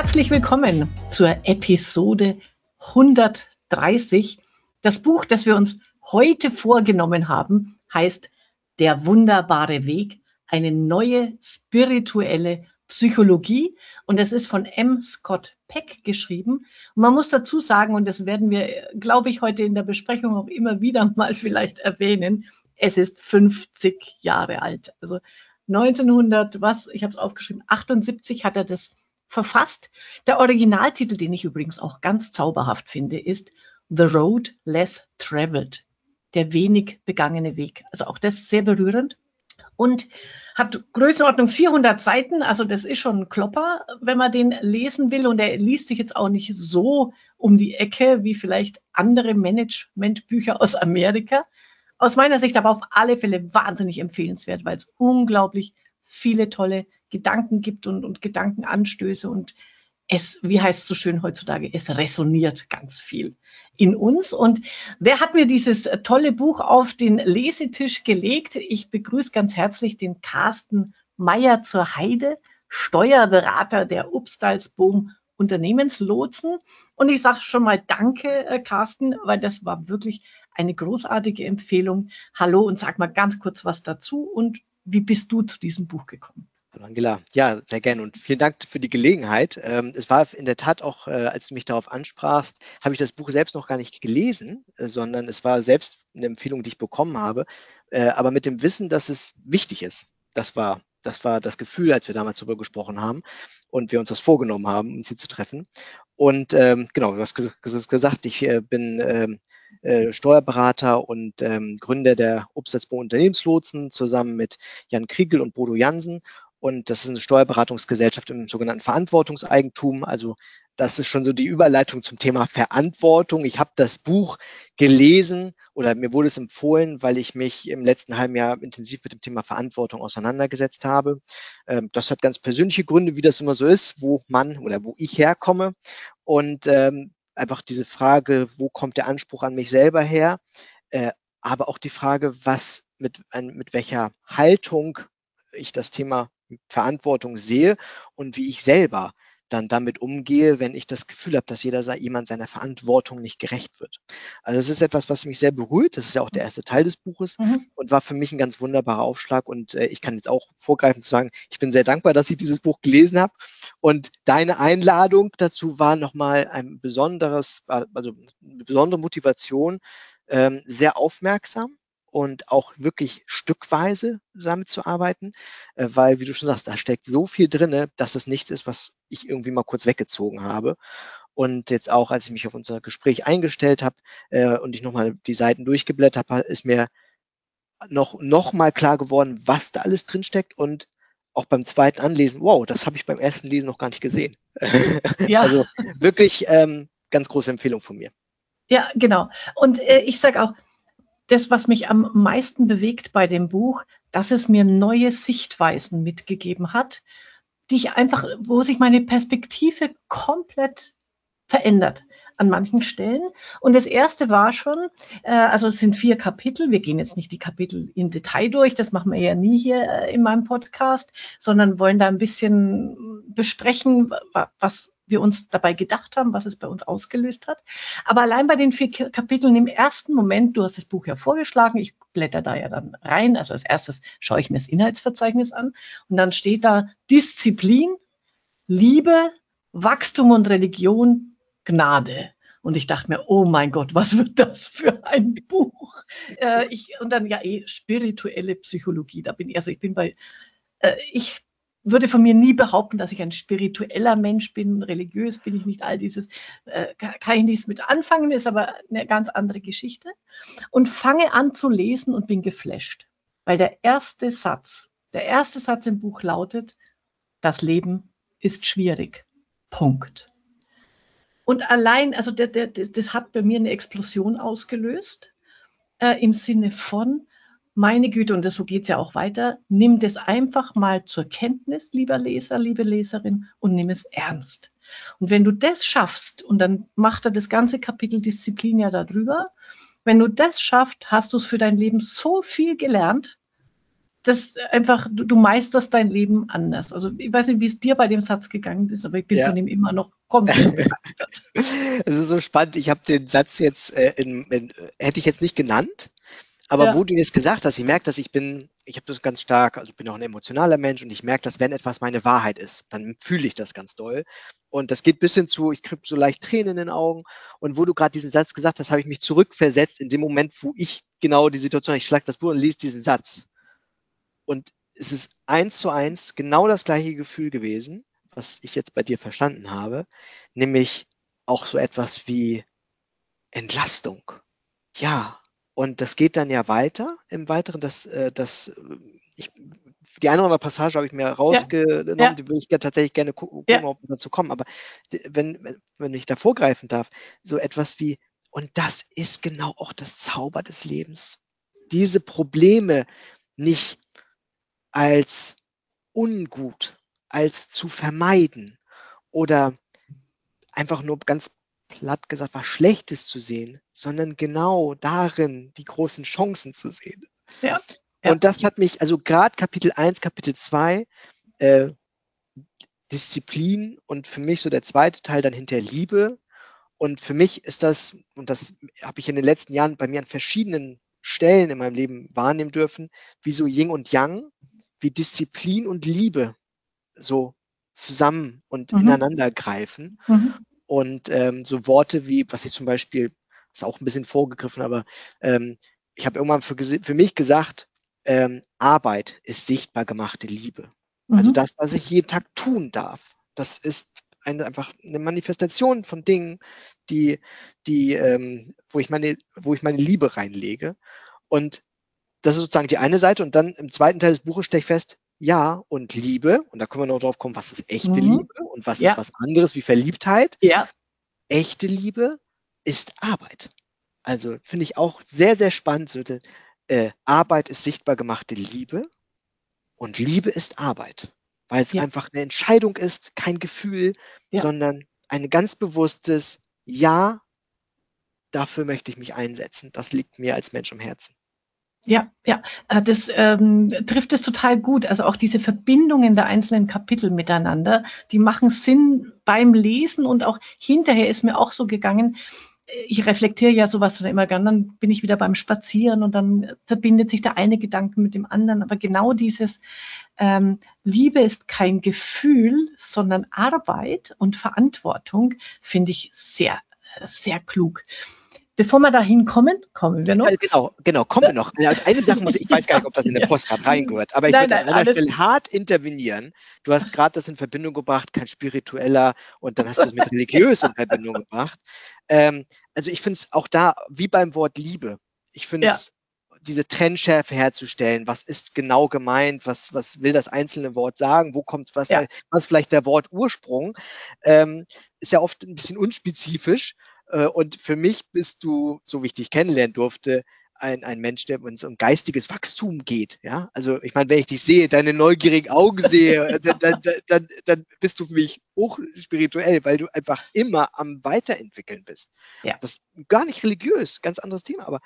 Herzlich willkommen zur Episode 130. Das Buch, das wir uns heute vorgenommen haben, heißt Der wunderbare Weg, eine neue spirituelle Psychologie. Und es ist von M. Scott Peck geschrieben. Und man muss dazu sagen, und das werden wir, glaube ich, heute in der Besprechung auch immer wieder mal vielleicht erwähnen, es ist 50 Jahre alt. Also 1900, ich habe es aufgeschrieben, 78 hat er das verfasst. Der Originaltitel, den ich übrigens auch ganz zauberhaft finde, ist The Road Less Traveled, der wenig begangene Weg. Also auch das sehr berührend und hat Größenordnung 400 Seiten. Also das ist schon ein Klopper, wenn man den lesen will. Und er liest sich jetzt auch nicht so um die Ecke wie vielleicht andere Managementbücher aus Amerika. Aus meiner Sicht aber auf alle Fälle wahnsinnig empfehlenswert, weil es unglaublich viele tolle Gedanken gibt und Gedankenanstöße und es, wie heißt es so schön heutzutage, es resoniert ganz viel in uns. Und wer hat mir dieses tolle Buch auf den Lesetisch gelegt? Ich begrüße ganz herzlich den Carsten Meyer zur Heide, Steuerberater der Upstalsboom Unternehmenslotsen. Und ich sage schon mal danke, Carsten, weil das war wirklich eine großartige Empfehlung. Hallo und sag mal ganz kurz was dazu und wie bist du zu diesem Buch gekommen? Hallo Angela, ja, sehr gerne und vielen Dank für die Gelegenheit. Es war in der Tat auch, als du mich darauf ansprachst, habe ich das Buch selbst noch gar nicht gelesen, sondern es war selbst eine Empfehlung, die ich bekommen habe, aber mit dem Wissen, dass es wichtig ist. Das war das Gefühl, als wir damals darüber gesprochen haben und wir uns das vorgenommen haben, uns hier zu treffen. Und genau, du hast gesagt, ich bin Steuerberater und Gründer der Upstalsboom Unternehmenslotsen zusammen mit Jan Kriegel und Bodo Jansen. Und das ist eine Steuerberatungsgesellschaft im sogenannten Verantwortungseigentum. Also das ist schon so die Überleitung zum Thema Verantwortung. Ich habe das Buch gelesen oder mir wurde es empfohlen, weil ich mich im letzten halben Jahr intensiv mit dem Thema Verantwortung auseinandergesetzt habe. Das hat ganz persönliche Gründe, wie das immer so ist, wo man oder wo ich herkomme. Und einfach diese Frage, wo kommt der Anspruch an mich selber her? Aber auch die Frage, mit welcher Haltung ich das Thema Verantwortung sehe und wie ich selber dann damit umgehe, wenn ich das Gefühl habe, dass jemand seiner Verantwortung nicht gerecht wird. Also das ist etwas, was mich sehr berührt. Das ist ja auch der erste Teil des Buches und war für mich ein ganz wunderbarer Aufschlag. Und ich kann jetzt auch vorgreifen zu sagen, ich bin sehr dankbar, dass ich dieses Buch gelesen habe. Und deine Einladung dazu war nochmal eine besondere Motivation, sehr aufmerksam und auch wirklich stückweise damit zu arbeiten, weil, wie du schon sagst, da steckt so viel drin, dass es nichts ist, was ich irgendwie mal kurz weggezogen habe. Und jetzt auch, als ich mich auf unser Gespräch eingestellt habe und ich nochmal die Seiten durchgeblättert habe, ist mir noch mal klar geworden, was da alles drinsteckt und auch beim zweiten Anlesen, wow, das habe ich beim ersten Lesen noch gar nicht gesehen. Ja. Also wirklich ganz große Empfehlung von mir. Ja, genau. Und ich sage auch, das, was mich am meisten bewegt bei dem Buch, dass es mir neue Sichtweisen mitgegeben hat, wo sich meine Perspektive komplett verändert an manchen Stellen. Und das erste war schon, also es sind 4 Kapitel. Wir gehen jetzt nicht die Kapitel im Detail durch, das machen wir ja nie hier in meinem Podcast, sondern wollen da ein bisschen besprechen, was wir uns dabei gedacht haben, was es bei uns ausgelöst hat. Aber allein bei den 4 Kapiteln im ersten Moment, du hast das Buch ja vorgeschlagen, ich blätter da ja dann rein, also als erstes schaue ich mir das Inhaltsverzeichnis an und dann steht da Disziplin, Liebe, Wachstum und Religion, Gnade. Und ich dachte mir, oh mein Gott, was wird das für ein Buch? Und dann spirituelle Psychologie. Ich würde von mir nie behaupten, dass ich ein spiritueller Mensch bin, religiös bin ich nicht, all dieses, kann ich nichts mit anfangen, ist aber eine ganz andere Geschichte. Und fange an zu lesen und bin geflasht. Weil der erste Satz im Buch lautet, das Leben ist schwierig. Punkt. Und allein, also das hat bei mir eine Explosion ausgelöst, im Sinne von, meine Güte, und so geht es ja auch weiter, nimm das einfach mal zur Kenntnis, lieber Leser, liebe Leserin, und nimm es ernst. Und wenn du das schaffst, und dann macht er das ganze Kapitel Disziplin ja darüber, wenn du das schaffst, hast du es für dein Leben so viel gelernt, das einfach, du meisterst dein Leben anders. Also ich weiß nicht, wie es dir bei dem Satz gegangen ist, aber ich bin von ihm immer noch komplett begeistert. Es ist so spannend. Ich habe den Satz jetzt, hätte ich jetzt nicht genannt, aber wo du jetzt gesagt hast, ich merke, dass ich habe das ganz stark, also ich bin auch ein emotionaler Mensch und ich merke, dass wenn etwas meine Wahrheit ist, dann fühle ich das ganz doll. Und das geht bis hin zu, ich kriege so leicht Tränen in den Augen. Und wo du gerade diesen Satz gesagt hast, habe ich mich zurückversetzt in dem Moment, wo ich genau die Situation, ich schlage das Buch und lese diesen Satz. Und es ist 1:1 genau das gleiche Gefühl gewesen, was ich jetzt bei dir verstanden habe, nämlich auch so etwas wie Entlastung. Ja, und das geht dann ja weiter im Weiteren, die eine oder andere Passage habe ich mir rausgenommen, die würde ich tatsächlich gerne gucken, ob wir dazu kommen. Aber wenn ich da vorgreifen darf, so etwas wie, und das ist genau auch das Zauber des Lebens. Diese Probleme nicht als ungut, als zu vermeiden oder einfach nur ganz platt gesagt was Schlechtes zu sehen, sondern genau darin die großen Chancen zu sehen. Ja. Und das hat mich, also gerade Kapitel 1, Kapitel 2, Disziplin und für mich so der zweite Teil dann hinter Liebe. Und für mich ist das, und das habe ich in den letzten Jahren bei mir an verschiedenen Stellen in meinem Leben wahrnehmen dürfen, wie so Yin und Yang, wie Disziplin und Liebe so zusammen und ineinander greifen. Und so Worte wie, was ich zum Beispiel, ist auch ein bisschen vorgegriffen, aber ich habe irgendwann für mich gesagt, Arbeit ist sichtbar gemachte Liebe. Also das, was ich jeden Tag tun darf, das ist einfach eine Manifestation von Dingen, wo ich meine Liebe reinlege. Und das ist sozusagen die eine Seite. Und dann im zweiten Teil des Buches stelle ich fest, ja, und Liebe, und da können wir noch drauf kommen, was ist echte Liebe und was ist was anderes wie Verliebtheit. Ja. Echte Liebe ist Arbeit. Also finde ich auch sehr, sehr spannend. Arbeit ist sichtbar gemachte Liebe und Liebe ist Arbeit, weil es einfach eine Entscheidung ist, kein Gefühl, sondern ein ganz bewusstes Ja, dafür möchte ich mich einsetzen. Das liegt mir als Mensch am Herzen. Ja, das trifft es total gut. Also auch diese Verbindungen der einzelnen Kapitel miteinander, die machen Sinn beim Lesen und auch hinterher ist mir auch so gegangen. Ich reflektiere ja sowas dann immer gern, dann bin ich wieder beim Spazieren und dann verbindet sich der eine Gedanke mit dem anderen. Aber genau dieses Liebe ist kein Gefühl, sondern Arbeit und Verantwortung finde ich sehr, sehr klug. Bevor wir da hinkommen, kommen wir noch. Genau, kommen wir noch. Eine Sache ich weiß gar nicht, ob das in der Postcard reingehört, aber ich würde an einer Stelle hart intervenieren. Du hast gerade das in Verbindung gebracht, kein spiritueller, und dann hast du es mit religiös in Verbindung gebracht. Also ich finde es auch da, wie beim Wort Liebe, ich finde es, diese Trennschärfe herzustellen, was ist genau gemeint, was will das einzelne Wort sagen, wo kommt was vielleicht der Wortursprung, ist ja oft ein bisschen unspezifisch. Und für mich bist du, so wie ich dich kennenlernen durfte, ein Mensch, der uns um geistiges Wachstum geht. Ja? Also ich meine, wenn ich dich sehe, deine neugierigen Augen sehe, dann bist du für mich hochspirituell, weil du einfach immer am Weiterentwickeln bist. Ja. Das ist gar nicht religiös, ganz anderes Thema, aber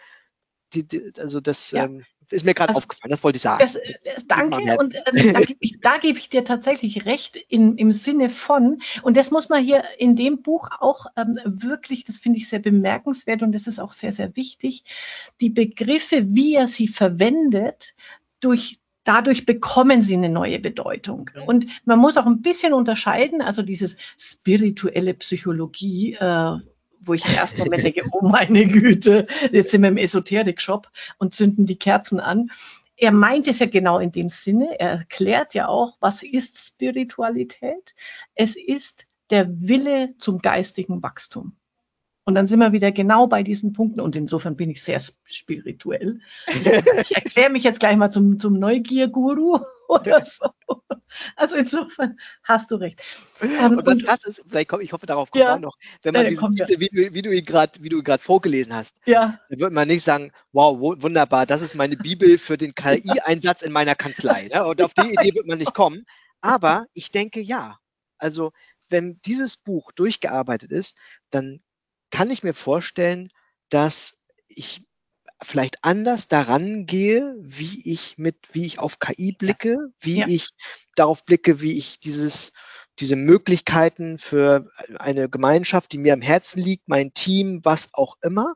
das ist mir gerade aufgefallen, das wollte ich sagen. Danke, und da gebe ich dir tatsächlich recht im Sinne von, und das muss man hier in dem Buch auch wirklich, das finde ich sehr bemerkenswert und das ist auch sehr, sehr wichtig, die Begriffe, wie er sie verwendet, dadurch bekommen sie eine neue Bedeutung. Und man muss auch ein bisschen unterscheiden, also dieses spirituelle Psychologie, wo ich im ersten Moment denke, oh meine Güte, jetzt sind wir im Esoterik-Shop und zünden die Kerzen an. Er meint es ja genau in dem Sinne, er erklärt ja auch, was ist Spiritualität? Es ist der Wille zum geistigen Wachstum. Und dann sind wir wieder genau bei diesen Punkten und insofern bin ich sehr spirituell. Ich erkläre mich jetzt gleich mal zum Neugier-Guru oder so. Also insofern hast du recht. Und was krass ist, ich hoffe, darauf kommen wir noch, wenn man diesen Titel, wie du ihn gerade vorgelesen hast, dann würde man nicht sagen, wow, wunderbar, das ist meine Bibel für den KI-Einsatz in meiner Kanzlei. Ne? Und auf die Idee wird man nicht kommen. Aber ich denke, ja. Also wenn dieses Buch durchgearbeitet ist, dann kann ich mir vorstellen, dass ich vielleicht anders daran gehe, wie ich auf KI blicke, wie Ja. ich darauf blicke, wie ich diese Möglichkeiten für eine Gemeinschaft, die mir am Herzen liegt, mein Team, was auch immer,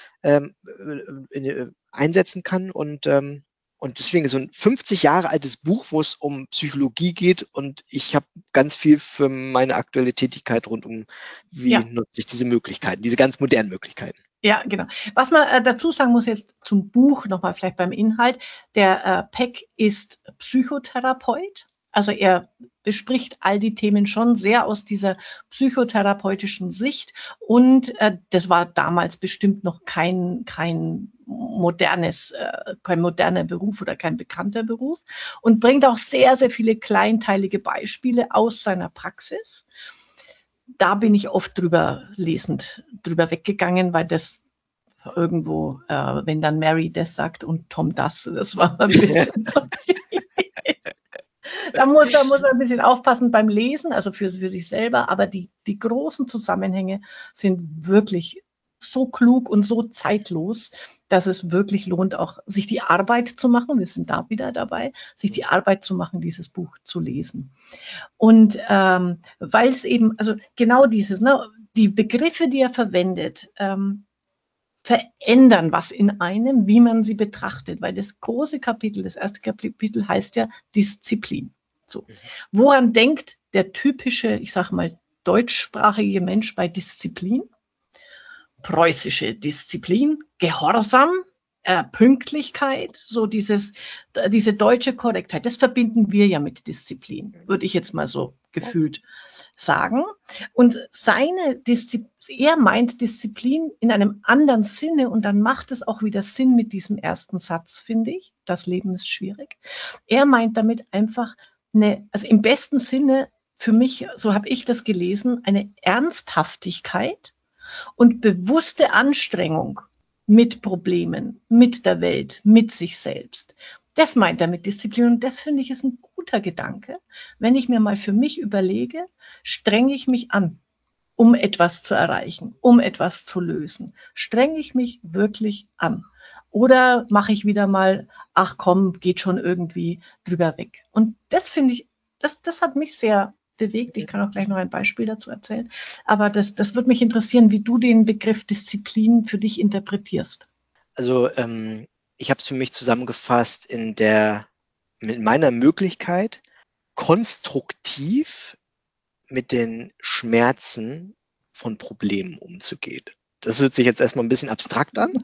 einsetzen kann. Und deswegen so ein 50 Jahre altes Buch, wo es um Psychologie geht, und ich habe ganz viel für meine aktuelle Tätigkeit rund um, wie Ja. nutze ich diese Möglichkeiten, diese ganz modernen Möglichkeiten. Ja, genau. Was man dazu sagen muss jetzt zum Buch nochmal vielleicht beim Inhalt, der Peck ist Psychotherapeut. Also er bespricht all die Themen schon sehr aus dieser psychotherapeutischen Sicht. Und das war damals bestimmt noch kein moderner Beruf oder kein bekannter Beruf. Und bringt auch sehr, sehr viele kleinteilige Beispiele aus seiner Praxis. Da bin ich oft drüber weggegangen, weil das irgendwo, wenn dann Mary das sagt und Tom das war ein bisschen zu viel. Da muss man ein bisschen aufpassen beim Lesen, also für sich selber, aber die großen Zusammenhänge sind wirklich so klug und so zeitlos, dass es wirklich lohnt, auch sich die Arbeit zu machen. Wir sind da wieder dabei, sich die Arbeit zu machen, dieses Buch zu lesen. Und weil es eben, also genau dieses, ne, die Begriffe, die er verwendet, verändern was in einem, wie man sie betrachtet, weil das große Kapitel, das erste Kapitel heißt ja Disziplin. So. Woran denkt der typische, ich sage mal, deutschsprachige Mensch bei Disziplin? Preußische Disziplin, Gehorsam, Pünktlichkeit, so diese deutsche Korrektheit, das verbinden wir ja mit Disziplin, würde ich jetzt mal so gefühlt sagen. Und er meint Disziplin in einem anderen Sinne, und dann macht es auch wieder Sinn mit diesem ersten Satz, finde ich. Das Leben ist schwierig. Er meint damit einfach also im besten Sinne, für mich, so habe ich das gelesen, eine Ernsthaftigkeit und bewusste Anstrengung mit Problemen, mit der Welt, mit sich selbst. Das meint er mit Disziplin, und das finde ich ist ein guter Gedanke. Wenn ich mir mal für mich überlege, strenge ich mich an, um etwas zu erreichen, um etwas zu lösen. Strenge ich mich wirklich an? Oder mache ich wieder mal, ach komm, geht schon irgendwie drüber weg? Und das finde ich, das hat mich sehr bewegt. Ich kann auch gleich noch ein Beispiel dazu erzählen. Aber das würde mich interessieren, wie du den Begriff Disziplin für dich interpretierst. Also ich habe es für mich zusammengefasst mit meiner Möglichkeit, konstruktiv mit den Schmerzen von Problemen umzugehen. Das hört sich jetzt erstmal ein bisschen abstrakt an.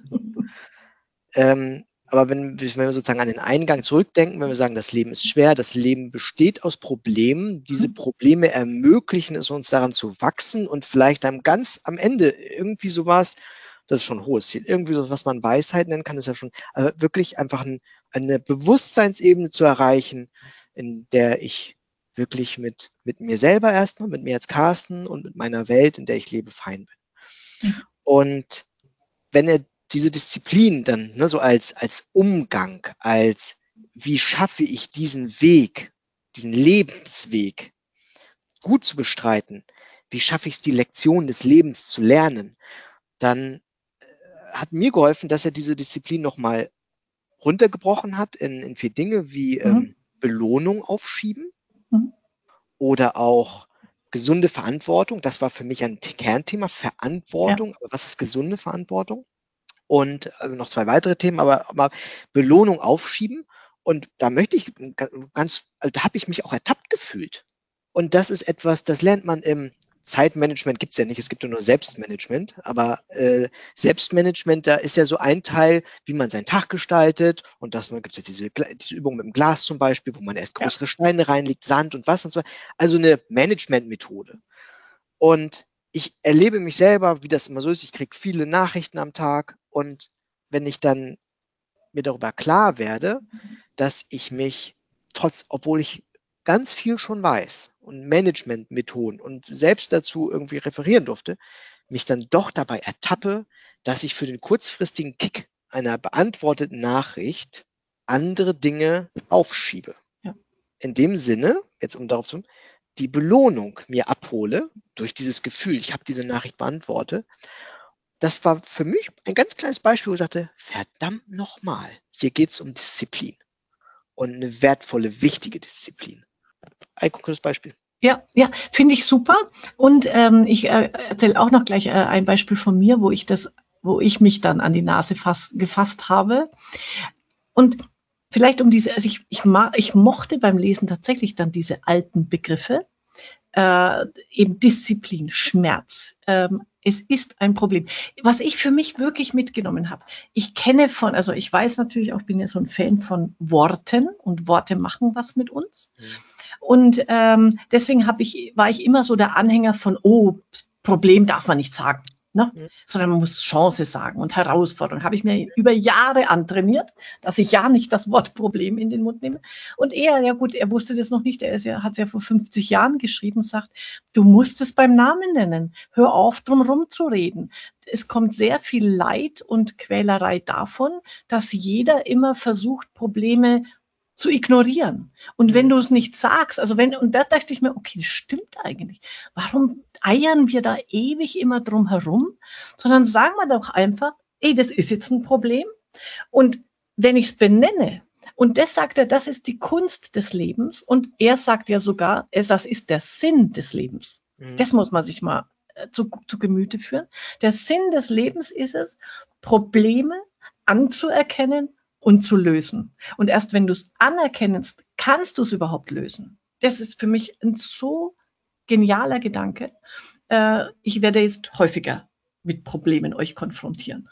Aber wenn wir sozusagen an den Eingang zurückdenken, wenn wir sagen, das Leben ist schwer, das Leben besteht aus Problemen, diese Probleme ermöglichen es uns daran zu wachsen und vielleicht dann ganz am Ende irgendwie sowas, das ist schon ein hohes Ziel, irgendwie so, was man Weisheit nennen kann, ist ja schon, aber wirklich einfach eine Bewusstseinsebene zu erreichen, in der ich wirklich mit mir selber erstmal, mit mir als Carsten und mit meiner Welt, in der ich lebe, fein bin. Und wenn er diese Disziplin dann so als Umgang, als wie schaffe ich diesen Weg, diesen Lebensweg gut zu bestreiten, wie schaffe ich es, die Lektion des Lebens zu lernen, dann hat mir geholfen, dass er diese Disziplin nochmal runtergebrochen hat in 4 Dinge wie Belohnung aufschieben oder auch gesunde Verantwortung. Das war für mich ein Kernthema, Verantwortung. Ja. Aber was ist gesunde Verantwortung? Und noch 2 weitere Themen, aber Belohnung aufschieben. Und da möchte ich da habe ich mich auch ertappt gefühlt. Und das ist etwas, das lernt man im Zeitmanagement, gibt es ja nicht, es gibt ja nur Selbstmanagement, aber Selbstmanagement, da ist ja so ein Teil, wie man seinen Tag gestaltet, und gibt es jetzt diese Übung mit dem Glas zum Beispiel, wo man erst größere Steine reinlegt, Sand und was und so, also eine Managementmethode. Und ich erlebe mich selber, wie das immer so ist, ich kriege viele Nachrichten am Tag, und wenn ich dann mir darüber klar werde, dass ich mich obwohl ich ganz viel schon weiß und Managementmethoden und selbst dazu irgendwie referieren durfte, mich dann doch dabei ertappe, dass ich für den kurzfristigen Kick einer beantworteten Nachricht andere Dinge aufschiebe. Ja. In dem Sinne, jetzt um darauf zu kommen, die Belohnung mir abhole durch dieses Gefühl, ich habe diese Nachricht beantwortet, das war für mich ein ganz kleines Beispiel, wo ich sagte, verdammt nochmal, hier geht es um Disziplin und eine wertvolle, wichtige Disziplin. Ein konkretes Beispiel. Ja, ja, finde ich super. Und ich erzähle auch noch gleich ein Beispiel von mir, wo ich mich dann an die Nase gefasst habe. Und vielleicht also ich mochte beim Lesen tatsächlich dann diese alten Begriffe, eben Disziplin, Schmerz. Es ist ein Problem. Was ich für mich wirklich mitgenommen habe, ich weiß natürlich auch, ich bin ja so ein Fan von Worten und Worte machen was mit uns. Und deswegen war ich immer so der Anhänger von, Problem darf man nicht sagen, ne? Sondern man muss Chance sagen und Herausforderung. Habe ich mir über Jahre antrainiert, dass ich ja nicht das Wort Problem in den Mund nehme. Und ja gut, er wusste das noch nicht, hat es ja vor 50 Jahren geschrieben, sagt, du musst es beim Namen nennen, hör auf, drum rumzureden. Es kommt sehr viel Leid und Quälerei davon, dass jeder immer versucht, Probleme zu ignorieren. Und wenn du es nicht sagst, und da dachte ich mir, okay, das stimmt eigentlich. Warum eiern wir da ewig immer drum herum? Sondern sagen wir doch einfach, das ist jetzt ein Problem. Und wenn ich es benenne, und das sagt er, das ist die Kunst des Lebens. Und er sagt ja sogar, das ist der Sinn des Lebens. Das muss man sich mal zu Gemüte führen. Der Sinn des Lebens ist es, Probleme anzuerkennen und zu lösen. Und erst wenn du es anerkennst, kannst du es überhaupt lösen. Das ist für mich ein so genialer Gedanke. Ich werde jetzt häufiger mit Problemen euch konfrontieren.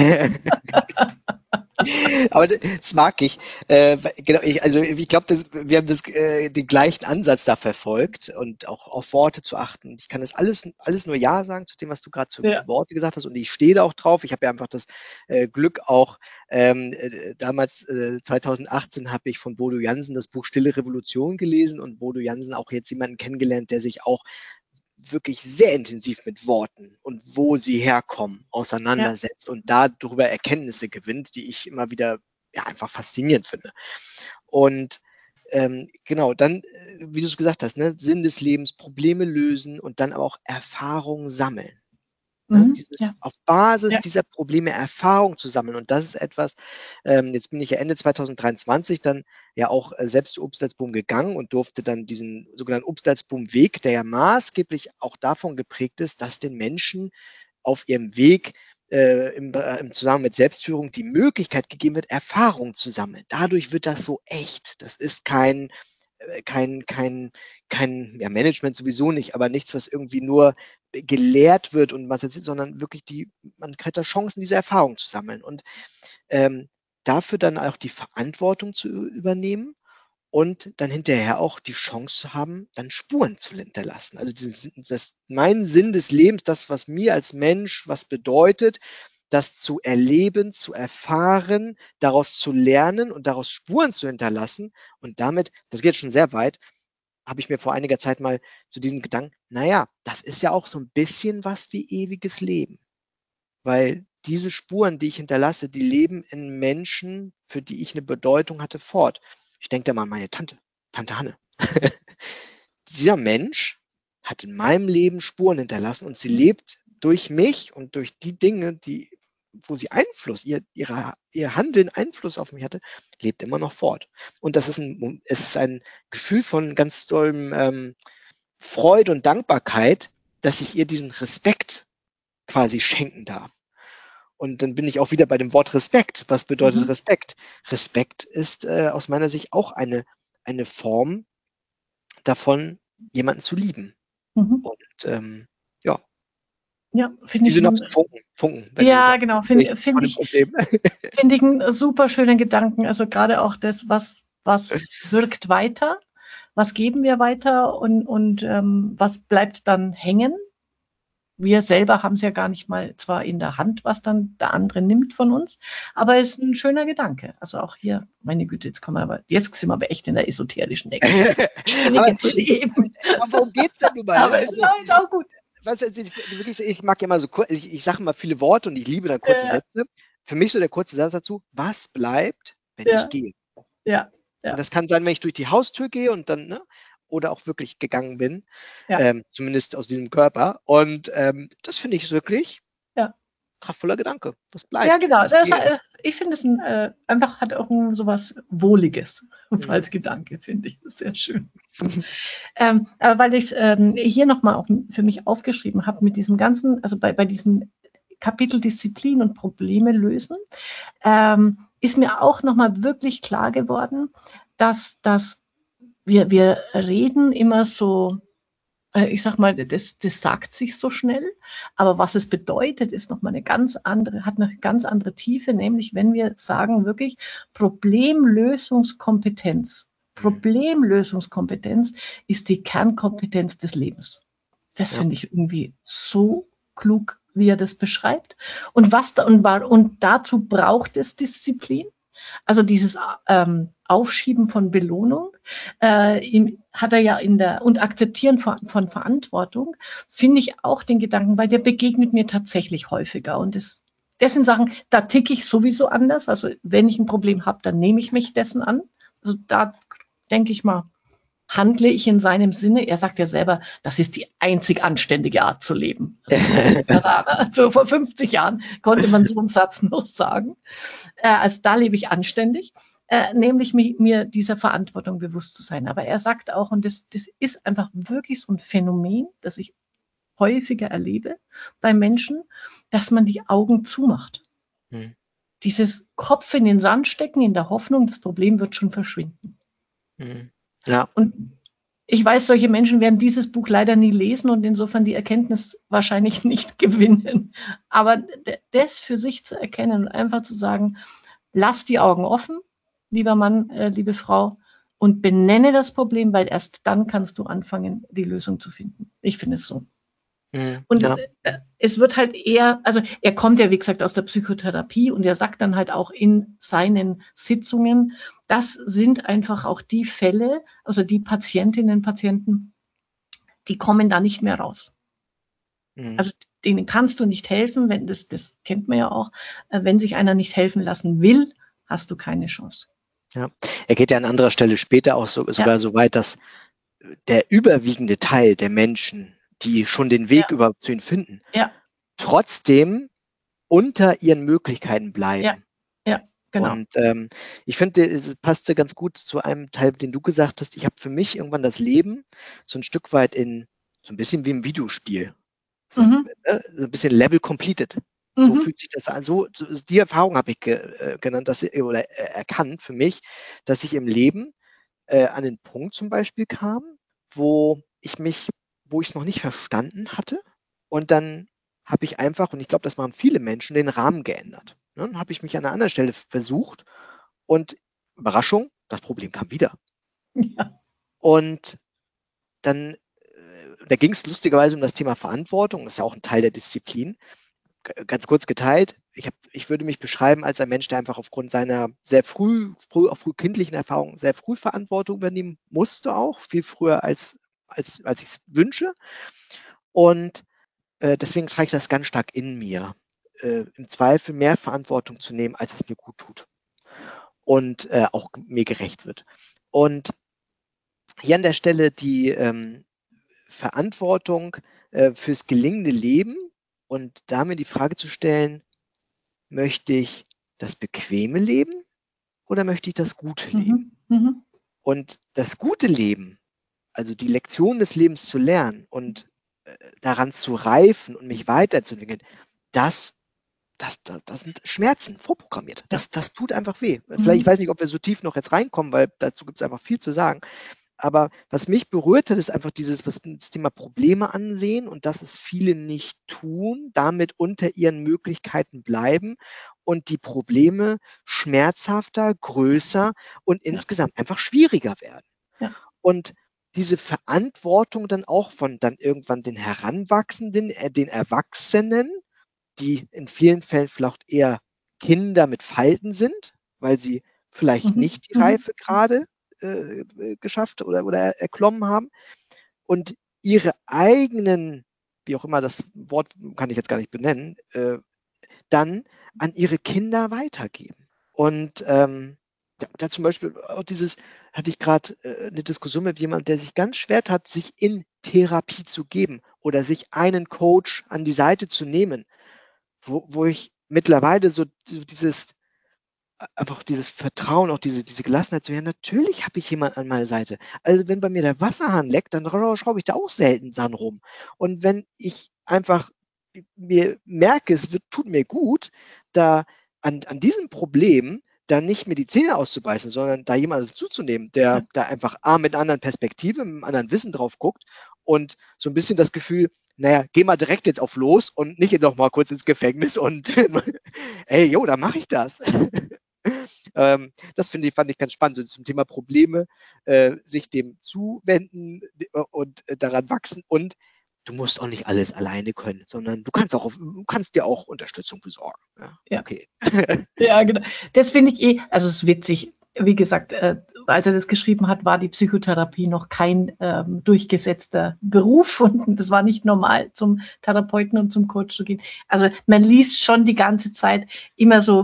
Aber das mag ich. Genau, ich glaube, wir haben den gleichen Ansatz da verfolgt und auch auf Worte zu achten. Ich kann das alles nur Ja sagen zu dem, was du gerade zu Worte gesagt hast, und ich stehe da auch drauf. Ich habe ja einfach das Glück auch, damals 2018 habe ich von Bodo Jansen das Buch Stille Revolution gelesen und Bodo Jansen auch jetzt jemanden kennengelernt, der sich auch wirklich sehr intensiv mit Worten und wo sie herkommen auseinandersetzt und darüber Erkenntnisse gewinnt, die ich immer wieder einfach faszinierend finde. Und genau, dann, wie du es gesagt hast, ne, Sinn des Lebens, Probleme lösen und dann aber auch Erfahrung sammeln. Ne, auf Basis dieser Probleme Erfahrung zu sammeln. Und das ist etwas, jetzt bin ich ja Ende 2023 dann ja auch selbst zu Upstalsboom gegangen und durfte dann diesen sogenannten Upstalsboom-Weg, der ja maßgeblich auch davon geprägt ist, dass den Menschen auf ihrem Weg im Zusammenhang mit Selbstführung die Möglichkeit gegeben wird, Erfahrung zu sammeln. Dadurch wird das so echt. Das ist kein Management sowieso nicht, aber nichts, was irgendwie nur gelehrt wird und was jetzt, sondern wirklich man kriegt da Chancen, diese Erfahrung zu sammeln und dafür dann auch die Verantwortung zu übernehmen und dann hinterher auch die Chance zu haben, dann Spuren zu hinterlassen. Also mein Sinn des Lebens, das, was mir als Mensch was bedeutet, das zu erleben, zu erfahren, daraus zu lernen und daraus Spuren zu hinterlassen. Und damit, das geht schon sehr weit, habe ich mir vor einiger Zeit mal zu diesen Gedanken, das ist ja auch so ein bisschen was wie ewiges Leben. Weil diese Spuren, die ich hinterlasse, die leben in Menschen, für die ich eine Bedeutung hatte, fort. Ich denke da mal an meine Tante Hanne. Dieser Mensch hat in meinem Leben Spuren hinterlassen und sie lebt durch mich und durch die Dinge, wo sie Einfluss, ihr Handeln Einfluss auf mich hatte, lebt immer noch fort. Und es ist ein Gefühl von ganz tollem Freude und Dankbarkeit, dass ich ihr diesen Respekt quasi schenken darf. Und dann bin ich auch wieder bei dem Wort Respekt. Was bedeutet Respekt? Respekt ist aus meiner Sicht auch eine Form davon, jemanden zu lieben. Und ja, finde ich. Funken. Ja, genau, finde ich einen super schönen Gedanken. Also gerade auch das, was wirkt weiter, was geben wir weiter und was bleibt dann hängen. Wir selber haben es ja gar nicht mal zwar in der Hand, was dann der andere nimmt von uns, aber es ist ein schöner Gedanke. Also auch hier, meine Güte, jetzt sind wir aber echt in der esoterischen Ecke. aber worum geht's denn nun mal? Aber ist auch gut. Ich mag ja immer so kurz, ich sage immer viele Worte und ich liebe dann kurze Sätze. Für mich so der kurze Satz dazu, was bleibt, wenn ich gehe? Ja. Und das kann sein, wenn ich durch die Haustür gehe und dann, ne, oder auch wirklich gegangen bin, zumindest aus diesem Körper. Und das finde ich wirklich kraftvoller Gedanke. Das Ja, bleibt. genau. Das geht. Ich finde es einfach hat auch so was Wohliges Mhm. als Gedanke, finde ich. Das ist sehr schön. Aber weil ich hier nochmal auch für mich aufgeschrieben habe, mit diesem ganzen, also bei diesem Kapitel Disziplin und Probleme lösen, ist mir auch nochmal wirklich klar geworden, dass wir reden immer so, ich sag mal, das sagt sich so schnell, aber was es bedeutet, ist nochmal hat eine ganz andere Tiefe, nämlich wenn wir sagen wirklich Problemlösungskompetenz. Problemlösungskompetenz ist die Kernkompetenz des Lebens. Das Ja. finde ich irgendwie so klug, wie er das beschreibt. Und dazu braucht es Disziplin. Also dieses Aufschieben von Belohnung hat er ja und Akzeptieren von Verantwortung, finde ich auch den Gedanken, weil der begegnet mir tatsächlich häufiger. Und das sind Sachen, da ticke ich sowieso anders. Also wenn ich ein Problem habe, dann nehme ich mich dessen an. Also da denke ich mal, handle ich in seinem Sinne. Er sagt ja selber, das ist die einzig anständige Art zu leben. Also vor 50 Jahren konnte man so einen Satz noch sagen. Also da lebe ich anständig, nämlich mir dieser Verantwortung bewusst zu sein. Aber er sagt auch, und das ist einfach wirklich so ein Phänomen, das ich häufiger erlebe bei Menschen, dass man die Augen zumacht. Hm. Dieses Kopf in den Sand stecken in der Hoffnung, das Problem wird schon verschwinden. Hm. Ja. Und ich weiß, solche Menschen werden dieses Buch leider nie lesen und insofern die Erkenntnis wahrscheinlich nicht gewinnen. Aber das für sich zu erkennen und einfach zu sagen, lass die Augen offen, lieber Mann, liebe Frau, und benenne das Problem, weil erst dann kannst du anfangen, die Lösung zu finden. Ich finde es so. Und Ja. es wird halt eher, also er kommt ja, wie gesagt, aus der Psychotherapie und er sagt dann halt auch in seinen Sitzungen, das sind einfach auch die Fälle, also die Patientinnen und Patienten, die kommen da nicht mehr raus. Also denen kannst du nicht helfen, wenn das kennt man ja auch, wenn sich einer nicht helfen lassen will, hast du keine Chance. Ja. Er geht ja an anderer Stelle später auch sogar so weit, dass der überwiegende Teil der Menschen, die schon den Weg überhaupt zu ihm finden, trotzdem unter ihren Möglichkeiten bleiben. Ja, genau. Und ich finde, es passte ganz gut zu einem Teil, den du gesagt hast. Ich habe für mich irgendwann das Leben so ein Stück weit so ein bisschen wie im Videospiel. So ein bisschen Level completed. So fühlt sich das an. Die Erfahrung habe ich genannt, oder erkannt für mich, dass ich im Leben an den Punkt zum Beispiel kam, wo ich es noch nicht verstanden hatte. Und dann habe ich einfach, und ich glaube, das machen viele Menschen, den Rahmen geändert. Dann habe ich mich an einer anderen Stelle versucht und Überraschung, das Problem kam wieder. Ja. Und dann, da ging es lustigerweise um das Thema Verantwortung, das ist ja auch ein Teil der Disziplin. Ganz kurz geteilt, ich würde mich beschreiben als ein Mensch, der einfach aufgrund seiner sehr früh kindlichen Erfahrungen sehr früh Verantwortung übernehmen musste, auch viel früher als ich es wünsche. Und deswegen trage ich das ganz stark in mir, im Zweifel mehr Verantwortung zu nehmen, als es mir gut tut und auch mir gerecht wird. Und hier an der Stelle die Verantwortung fürs gelingende Leben und damit die Frage zu stellen, möchte ich das bequeme Leben oder möchte ich das gute Leben? Und das gute Leben, also die Lektion des Lebens zu lernen und daran zu reifen und mich weiterzuentwickeln, das sind Schmerzen, vorprogrammiert. Das tut einfach weh. Vielleicht, ich weiß nicht, ob wir so tief noch jetzt reinkommen, weil dazu gibt es einfach viel zu sagen. Aber was mich berührt hat, ist einfach das Thema Probleme ansehen und dass es viele nicht tun, damit unter ihren Möglichkeiten bleiben und die Probleme schmerzhafter, größer und insgesamt einfach schwieriger werden. Ja. Und diese Verantwortung dann auch von dann irgendwann den Heranwachsenden, den Erwachsenen, die in vielen Fällen vielleicht eher Kinder mit Falten sind, weil sie vielleicht nicht die Reife gerade geschafft oder erklommen haben und ihre eigenen, wie auch immer, das Wort kann ich jetzt gar nicht benennen, dann an ihre Kinder weitergeben. Und da zum Beispiel auch hatte ich gerade eine Diskussion mit jemandem, der sich ganz schwer hat, sich in Therapie zu geben oder sich einen Coach an die Seite zu nehmen, wo ich mittlerweile so dieses, einfach dieses Vertrauen, auch diese Gelassenheit, so, ja, natürlich habe ich jemanden an meiner Seite. Also wenn bei mir der Wasserhahn leckt, dann schraube ich da auch selten dran rum. Und wenn ich einfach mir merke, tut mir gut, da an diesem Problem da nicht mir die Zähne auszubeißen, sondern da jemanden zuzunehmen, der da einfach mit einer anderen Perspektive, mit einem anderen Wissen drauf guckt und so ein bisschen das Gefühl, naja, geh mal direkt jetzt auf los und nicht noch mal kurz ins Gefängnis und ey, jo, da mache ich das. Das fand ich ganz spannend, so zum Thema Probleme, sich dem zuwenden und daran wachsen. Und du musst auch nicht alles alleine können, sondern du kannst dir auch Unterstützung besorgen. Ja, ist Ja. okay. Ja, genau. Das finde ich also es ist witzig. Wie gesagt, als er das geschrieben hat, war die Psychotherapie noch kein durchgesetzter Beruf und das war nicht normal, zum Therapeuten und zum Coach zu gehen. Also man liest schon die ganze Zeit immer so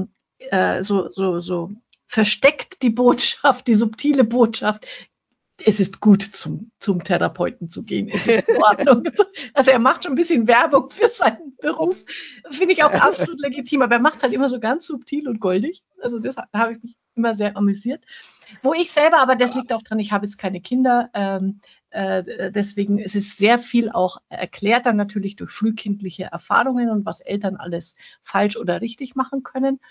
versteckt die Botschaft, die subtile Botschaft. Es ist gut, zum Therapeuten zu gehen. Es ist in Ordnung. Also er macht schon ein bisschen Werbung für seinen Beruf. Finde ich auch absolut legitim. Aber er macht halt immer so ganz subtil und goldig. Also das habe ich mich immer sehr amüsiert. Wo ich selber, aber das liegt auch dran, ich habe jetzt keine Kinder. Deswegen ist es sehr viel auch erklärt dann natürlich durch frühkindliche Erfahrungen und was Eltern alles falsch oder richtig machen können.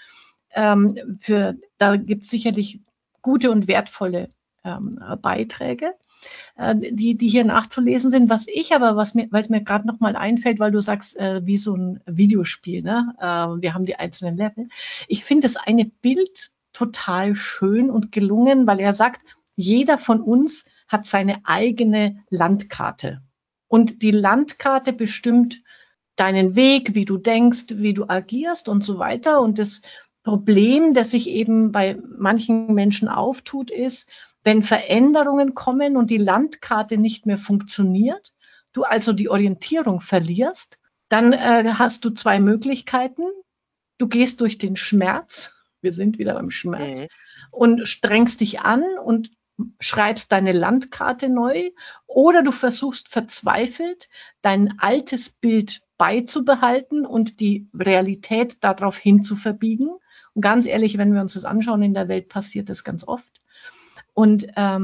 Da gibt es sicherlich gute und wertvolle Beiträge, die hier nachzulesen sind. Weil es mir gerade noch mal einfällt, weil du sagst, wie so ein Videospiel, ne? Wir haben die einzelnen Level. Ich finde das eine Bild total schön und gelungen, weil er sagt, jeder von uns hat seine eigene Landkarte. Und die Landkarte bestimmt deinen Weg, wie du denkst, wie du agierst und so weiter. Und das Problem, das sich eben bei manchen Menschen auftut, ist, wenn Veränderungen kommen und die Landkarte nicht mehr funktioniert, du also die Orientierung verlierst, dann hast du zwei Möglichkeiten. Du gehst durch den Schmerz, wir sind wieder beim Schmerz, und strengst dich an und schreibst deine Landkarte neu, oder du versuchst verzweifelt, dein altes Bild beizubehalten und die Realität darauf hin zu verbiegen. Und ganz ehrlich, wenn wir uns das anschauen, in der Welt passiert das ganz oft. Und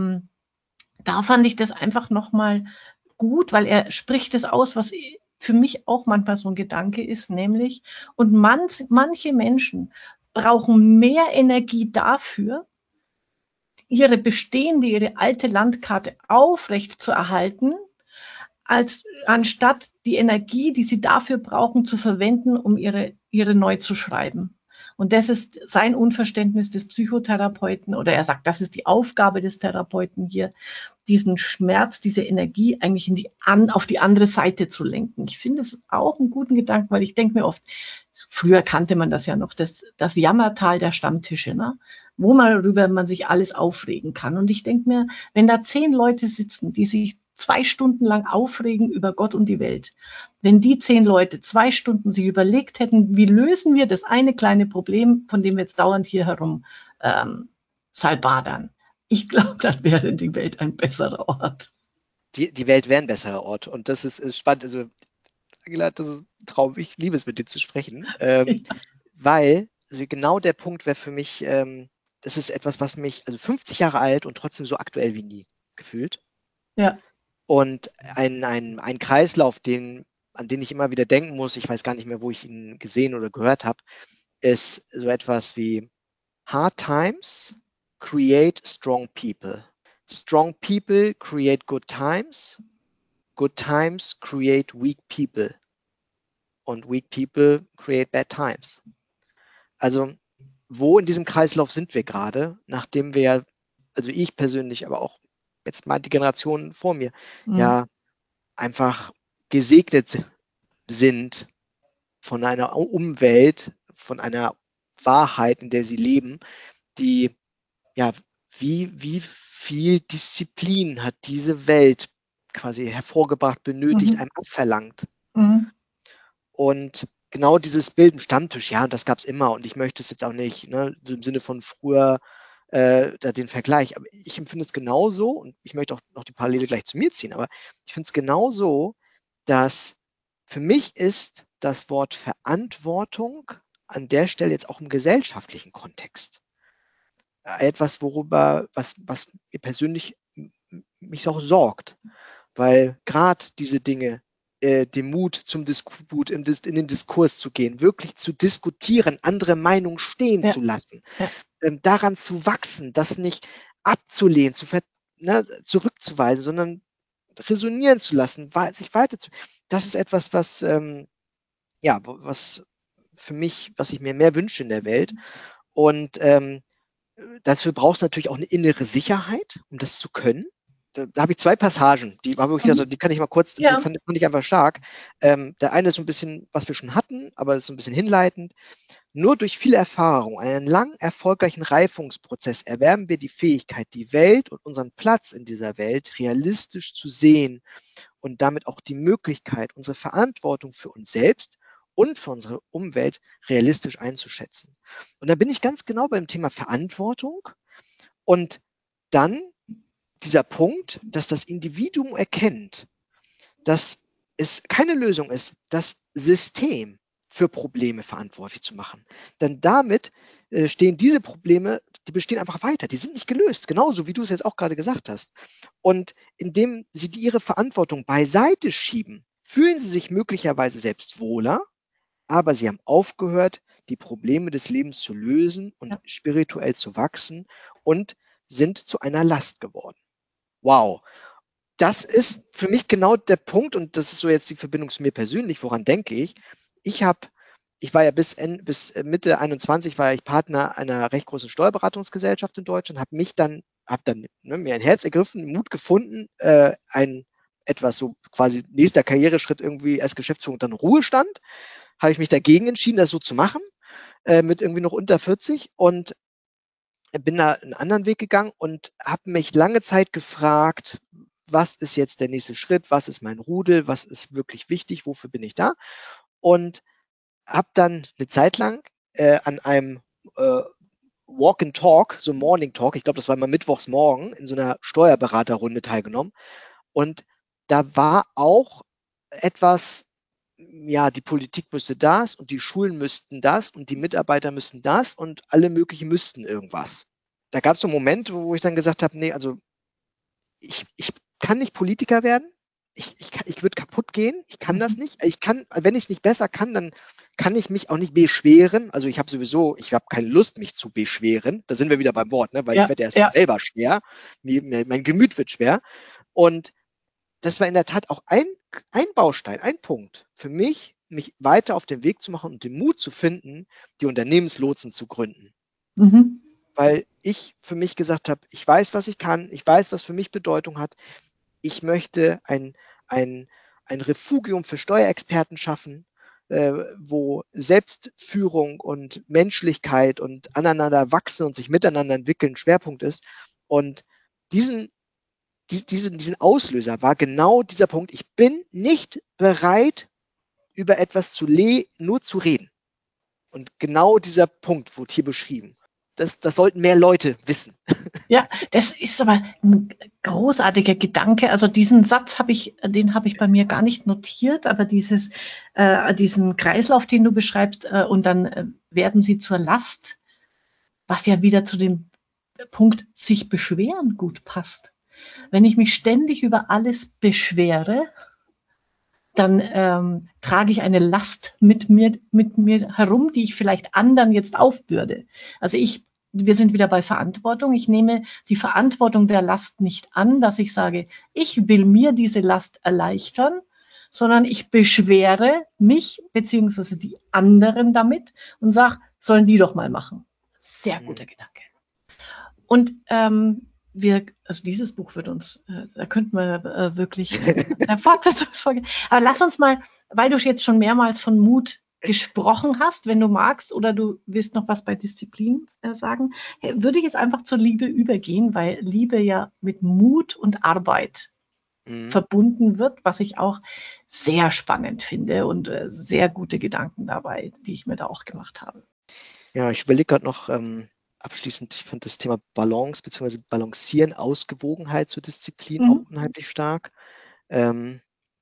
da fand ich das einfach nochmal gut, weil er spricht es aus, was für mich auch manchmal so ein Gedanke ist, nämlich, und manche Menschen brauchen mehr Energie dafür, ihre alte Landkarte aufrecht zu erhalten, anstatt die Energie, die sie dafür brauchen, zu verwenden, um ihre neu zu schreiben. Und das ist sein Unverständnis des Psychotherapeuten, oder er sagt, das ist die Aufgabe des Therapeuten hier, diesen Schmerz, diese Energie eigentlich auf die andere Seite zu lenken. Ich finde es auch einen guten Gedanken, weil ich denke mir oft, früher kannte man das ja noch, das Jammertal der Stammtische, ne? Worüber man sich alles aufregen kann. Und ich denke mir, wenn da 10 Leute sitzen, die sich 2 Stunden lang aufregen über Gott und die Welt. Wenn die 10 Leute 2 Stunden sich überlegt hätten, wie lösen wir das eine kleine Problem, von dem wir jetzt dauernd hier herum salbadern. Ich glaube, dann wäre die Welt ein besserer Ort. Die Welt wäre ein besserer Ort. Und das ist spannend. Also, Angela, das ist ein Traum. Ich liebe es, mit dir zu sprechen. Weil also genau der Punkt wäre für mich, das ist etwas, was mich, also 50 Jahre alt und trotzdem so aktuell wie nie gefühlt. Ja. Und ein Kreislauf, an den ich immer wieder denken muss, ich weiß gar nicht mehr, wo ich ihn gesehen oder gehört habe, ist so etwas wie Hard times create strong people. Strong people create good times. Good times create weak people. Und weak people create bad times. Also, wo in diesem Kreislauf sind wir gerade, nachdem wir, also ich persönlich, aber auch jetzt mal die Generationen vor mir, ja einfach gesegnet sind von einer Umwelt, von einer Wahrheit, in der sie leben, die, ja, wie viel Disziplin hat diese Welt quasi hervorgebracht, benötigt, einem abverlangt. Und genau dieses Bild im Stammtisch, ja, das gab es immer und ich möchte es jetzt auch nicht, ne, so im Sinne von früher den Vergleich, aber ich empfinde es genauso und ich möchte auch noch die Parallele gleich zu mir ziehen, aber ich finde es genauso, dass für mich ist das Wort Verantwortung an der Stelle jetzt auch im gesellschaftlichen Kontext. Etwas, was mir persönlich mich auch sorgt, weil gerade diese Dinge, den Mut zum Disput, in den Diskurs zu gehen, wirklich zu diskutieren, andere Meinungen stehen zu lassen, daran zu wachsen, das nicht abzulehnen, zurückzuweisen, sondern resonieren zu lassen, sich das ist etwas, was für mich, was ich mir mehr wünsche in der Welt. Und dafür brauchst du natürlich auch eine innere Sicherheit, um das zu können. Da habe ich 2 Passagen, die kann ich mal kurz, die fand ich einfach stark. Der eine ist so ein bisschen, was wir schon hatten, aber ist so ein bisschen hinleitend. Nur durch viel Erfahrung, einen lang erfolgreichen Reifungsprozess erwerben wir die Fähigkeit, die Welt und unseren Platz in dieser Welt realistisch zu sehen und damit auch die Möglichkeit, unsere Verantwortung für uns selbst und für unsere Umwelt realistisch einzuschätzen. Und da bin ich ganz genau beim Thema Verantwortung und dann dieser Punkt, dass das Individuum erkennt, dass es keine Lösung ist, das System für Probleme verantwortlich zu machen. Denn damit stehen diese Probleme, die bestehen einfach weiter. Die sind nicht gelöst, genauso wie du es jetzt auch gerade gesagt hast. Und indem sie ihre Verantwortung beiseite schieben, fühlen sie sich möglicherweise selbst wohler, aber sie haben aufgehört, die Probleme des Lebens zu lösen und spirituell zu wachsen und sind zu einer Last geworden. Wow. Das ist für mich genau der Punkt und das ist so jetzt die Verbindung zu mir persönlich, woran denke ich? Ich war ja bis Mitte 21 war ich Partner einer recht großen Steuerberatungsgesellschaft in Deutschland, habe dann mir ein Herz ergriffen, Mut gefunden, etwas so quasi nächster Karriereschritt irgendwie als Geschäftsführung dann Ruhestand, habe ich mich dagegen entschieden, das so zu machen, mit irgendwie noch unter 40 und bin da einen anderen Weg gegangen und habe mich lange Zeit gefragt, was ist jetzt der nächste Schritt, was ist mein Rudel, was ist wirklich wichtig, wofür bin ich da? Und habe dann eine Zeit lang an einem Walk and Talk, so Morning Talk, ich glaube, das war mal mittwochs morgen, in so einer Steuerberaterrunde teilgenommen. Und da war auch etwas, ja, die Politik müsste das und die Schulen müssten das und die Mitarbeiter müssten das und alle möglichen müssten irgendwas. Da gab es so einen Moment, wo ich dann gesagt habe, nee, also ich kann nicht Politiker werden. Ich würde kaputt gehen. Ich kann das nicht. Wenn ich es nicht besser kann, dann kann ich mich auch nicht beschweren. Also ich habe keine Lust, mich zu beschweren. Da sind wir wieder beim Wort, ne? Weil ich werde erst selber schwer. Mein Gemüt wird schwer. Und das war in der Tat auch ein Baustein, ein Punkt für mich weiter auf den Weg zu machen und den Mut zu finden, die Unternehmenslotsen zu gründen. Mhm. Weil ich für mich gesagt habe, ich weiß, was ich kann, ich weiß, was für mich Bedeutung hat. Ich möchte ein Refugium für Steuerexperten schaffen, wo Selbstführung und Menschlichkeit und aneinander wachsen und sich miteinander entwickeln Schwerpunkt ist. Und diesen Auslöser war genau dieser Punkt. Ich bin nicht bereit, über etwas nur zu reden. Und genau dieser Punkt wurde hier beschrieben. Das sollten mehr Leute wissen. Ja, das ist aber ein großartiger Gedanke. Also diesen Satz habe ich bei mir gar nicht notiert, aber diesen Kreislauf, den du beschreibst, und dann werden sie zur Last, was ja wieder zu dem Punkt sich beschweren gut passt. Wenn ich mich ständig über alles beschwere, dann trage ich eine Last mit mir herum, die ich vielleicht anderen jetzt aufbürde. Also wir sind wieder bei Verantwortung. Ich nehme die Verantwortung der Last nicht an, dass ich sage, ich will mir diese Last erleichtern, sondern ich beschwere mich beziehungsweise die anderen damit und sage, sollen die doch mal machen. Sehr guter Gedanke. Und also dieses Buch wird uns, da könnten wir wirklich eine Fortsetzungsfolge. Aber lass uns mal, weil du jetzt schon mehrmals von Mut gesprochen hast, wenn du magst, oder du willst noch was bei Disziplin sagen, würde ich jetzt einfach zur Liebe übergehen, weil Liebe ja mit Mut und Arbeit verbunden wird, was ich auch sehr spannend finde und sehr gute Gedanken dabei, die ich mir da auch gemacht habe. Ja, ich überlege gerade noch, abschließend, ich fand das Thema Balance bzw. Balancieren, Ausgewogenheit zur Disziplin auch unheimlich stark. Vielleicht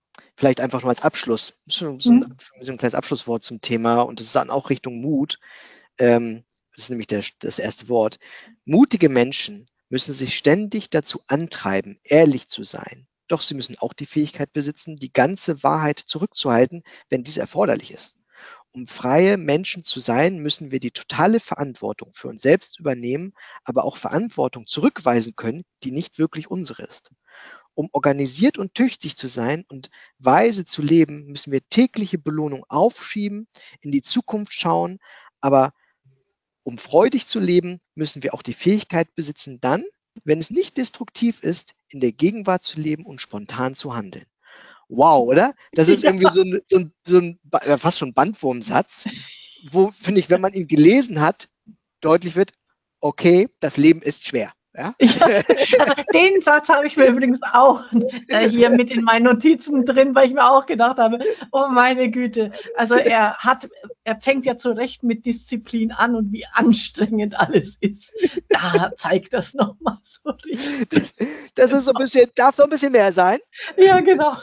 vielleicht einfach nur als Abschluss, so Hm? ein kleines Abschlusswort zum Thema, und das ist dann auch Richtung Mut. Das ist nämlich das erste Wort. Mutige Menschen müssen sich ständig dazu antreiben, ehrlich zu sein. Doch sie müssen auch die Fähigkeit besitzen, die ganze Wahrheit zurückzuhalten, wenn dies erforderlich ist. Um freie Menschen zu sein, müssen wir die totale Verantwortung für uns selbst übernehmen, aber auch Verantwortung zurückweisen können, die nicht wirklich unsere ist. Um organisiert und tüchtig zu sein und weise zu leben, müssen wir tägliche Belohnung aufschieben, in die Zukunft schauen, aber um freudig zu leben, müssen wir auch die Fähigkeit besitzen, dann, wenn es nicht destruktiv ist, in der Gegenwart zu leben und spontan zu handeln. Wow, oder? Das ist Ja. irgendwie fast schon Bandwurmsatz, wo, finde ich, wenn man ihn gelesen hat, deutlich wird, okay, das Leben ist schwer. Ja? Ja, also den Satz habe ich mir übrigens auch hier mit in meinen Notizen drin, weil ich mir auch gedacht habe, oh meine Güte, also er fängt ja zu Recht mit Disziplin an und wie anstrengend alles ist. Da zeigt das nochmal so richtig. Das ist so ein bisschen, darf so ein bisschen mehr sein. Ja, genau.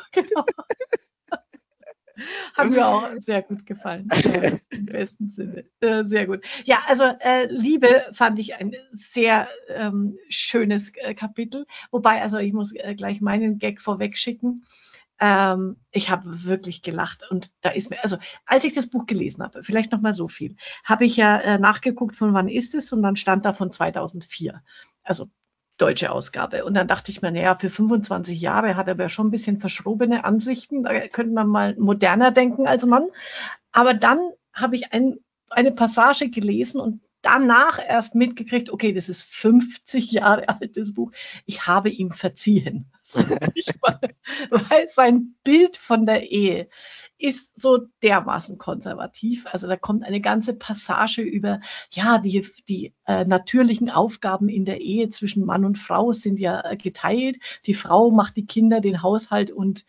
Hat mir auch sehr gut gefallen. Im besten Sinne. Sehr gut. Ja, also Liebe fand ich ein sehr schönes Kapitel. Wobei, also ich muss gleich meinen Gag vorweg schicken. Ich habe wirklich gelacht und da ist mir, also als ich das Buch gelesen habe, vielleicht noch mal so viel, habe ich ja nachgeguckt, von wann ist es, und dann stand da von 2004. Also deutsche Ausgabe. Und dann dachte ich mir, naja, für 25 Jahre hat er aber schon ein bisschen verschrobene Ansichten. Da könnte man mal moderner denken als Mann. Aber dann habe ich eine Passage gelesen und danach erst mitgekriegt, okay, das ist 50 Jahre altes Buch. Ich habe ihm verziehen. So, weil sein Bild von der Ehe ist so dermaßen konservativ. Also da kommt eine ganze Passage über, ja, die natürlichen Aufgaben in der Ehe zwischen Mann und Frau sind ja geteilt. Die Frau macht die Kinder, den Haushalt und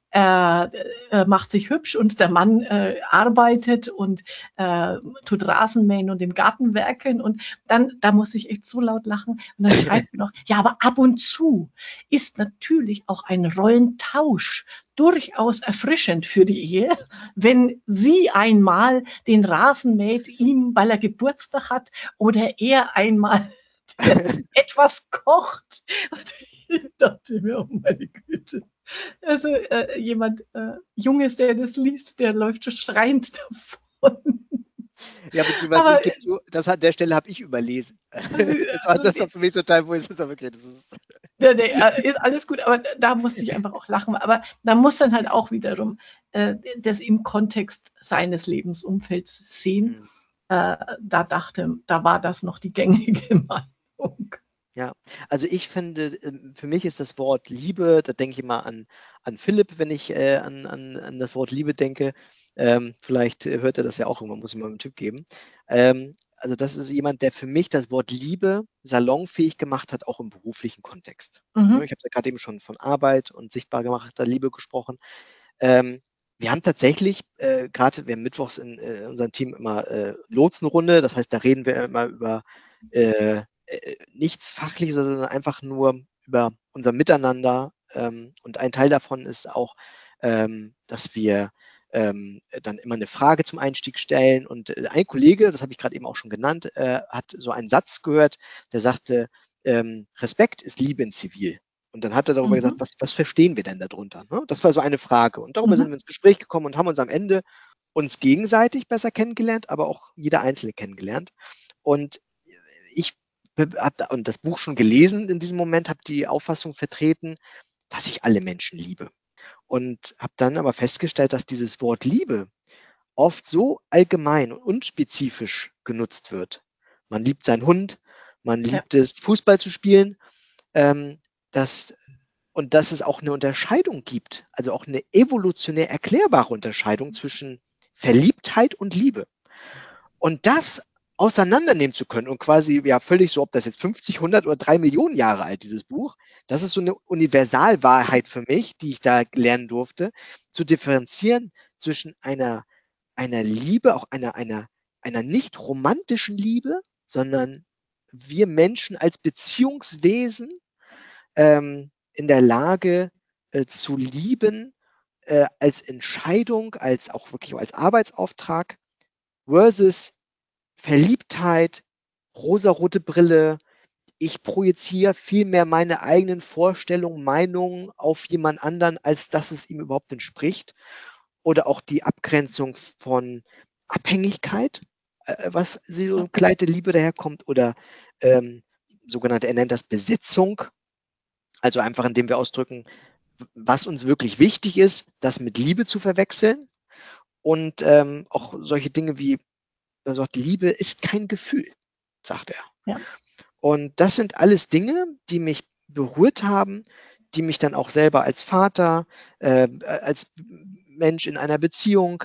macht sich hübsch, und der Mann arbeitet und tut Rasenmähen und im Garten werkeln, und dann, da muss ich echt so laut lachen, und dann schreibt er noch, ja, aber ab und zu ist natürlich auch ein Rollentausch durchaus erfrischend für die Ehe, wenn sie einmal den Rasen mäht, ihm, weil er Geburtstag hat, oder er einmal etwas kocht. Und ich dachte mir, oh meine Güte. Also jemand Junges, der das liest, der läuft schreiend davon. Ja, beziehungsweise Aber ich gebe zu, an der Stelle habe ich überlesen. Das war für mich so ein Teil, wo ich so, okay, das ist. ist alles gut, aber da musste ich einfach auch lachen. Aber da muss dann halt auch wiederum das im Kontext seines Lebensumfelds sehen. Da war das noch die gängige Meinung. Ja, also ich finde, für mich ist das Wort Liebe, da denke ich immer an Philipp, wenn ich an das Wort Liebe denke. Vielleicht hört er das ja auch irgendwann, muss ich mal einen Tipp geben. Also das ist jemand, der für mich das Wort Liebe salonfähig gemacht hat, auch im beruflichen Kontext. Mhm. Ich habe ja gerade eben schon von Arbeit und sichtbar gemachter Liebe gesprochen. Wir haben tatsächlich, wir haben mittwochs in unserem Team immer Lotsenrunde, das heißt, da reden wir immer über nichts Fachliches, sondern einfach nur über unser Miteinander. Und ein Teil davon ist auch, dass wir dann immer eine Frage zum Einstieg stellen. Und ein Kollege, das habe ich gerade eben auch schon genannt, hat so einen Satz gehört, der sagte, Respekt ist Liebe in Zivil. Und dann hat er darüber gesagt, was verstehen wir denn darunter? Ne? Das war so eine Frage. Und darüber sind wir ins Gespräch gekommen und haben uns am Ende uns gegenseitig besser kennengelernt, aber auch jeder Einzelne kennengelernt. Und ich habe und das Buch schon gelesen in diesem Moment, habe die Auffassung vertreten, dass ich alle Menschen liebe. Und habe dann aber festgestellt, dass dieses Wort Liebe oft so allgemein und unspezifisch genutzt wird. Man liebt seinen Hund, man liebt es, Fußball zu spielen, dass es auch eine Unterscheidung gibt, also auch eine evolutionär erklärbare Unterscheidung zwischen Verliebtheit und Liebe. Und das auseinandernehmen zu können und quasi ja völlig so, ob das jetzt 50, 100 oder 3 Millionen Jahre alt, dieses Buch, das ist so eine Universalwahrheit für mich, die ich da lernen durfte, zu differenzieren zwischen einer Liebe, auch einer nicht romantischen Liebe, sondern wir Menschen als Beziehungswesen in der Lage zu lieben, als Entscheidung, als auch wirklich als Arbeitsauftrag versus Verliebtheit, rosarote Brille. Ich projiziere viel mehr meine eigenen Vorstellungen, Meinungen auf jemand anderen, als dass es ihm überhaupt entspricht. Oder auch die Abgrenzung von Abhängigkeit, was so eine kleine Liebe daherkommt, oder sogenannte, er nennt das Besitzung. Also einfach, indem wir ausdrücken, was uns wirklich wichtig ist, das mit Liebe zu verwechseln. Und auch solche Dinge wie, er sagt, Liebe ist kein Gefühl, sagt er. Ja. Und das sind alles Dinge, die mich berührt haben, die mich dann auch selber als Vater, als Mensch in einer Beziehung,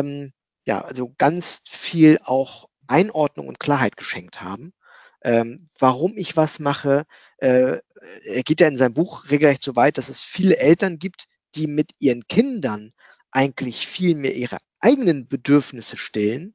also ganz viel auch Einordnung und Klarheit geschenkt haben. Warum ich was mache. Er geht ja in seinem Buch regelrecht so weit, dass es viele Eltern gibt, die mit ihren Kindern eigentlich viel mehr ihre eigenen Bedürfnisse stillen,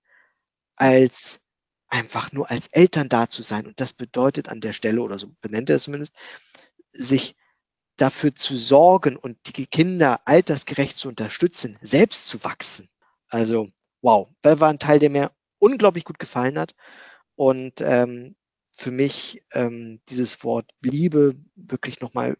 als einfach nur als Eltern da zu sein. Und das bedeutet an der Stelle, oder so benennt er es zumindest, sich dafür zu sorgen und die Kinder altersgerecht zu unterstützen, selbst zu wachsen. Also, wow, das war ein Teil, der mir unglaublich gut gefallen hat. Und für mich dieses Wort Liebe wirklich nochmal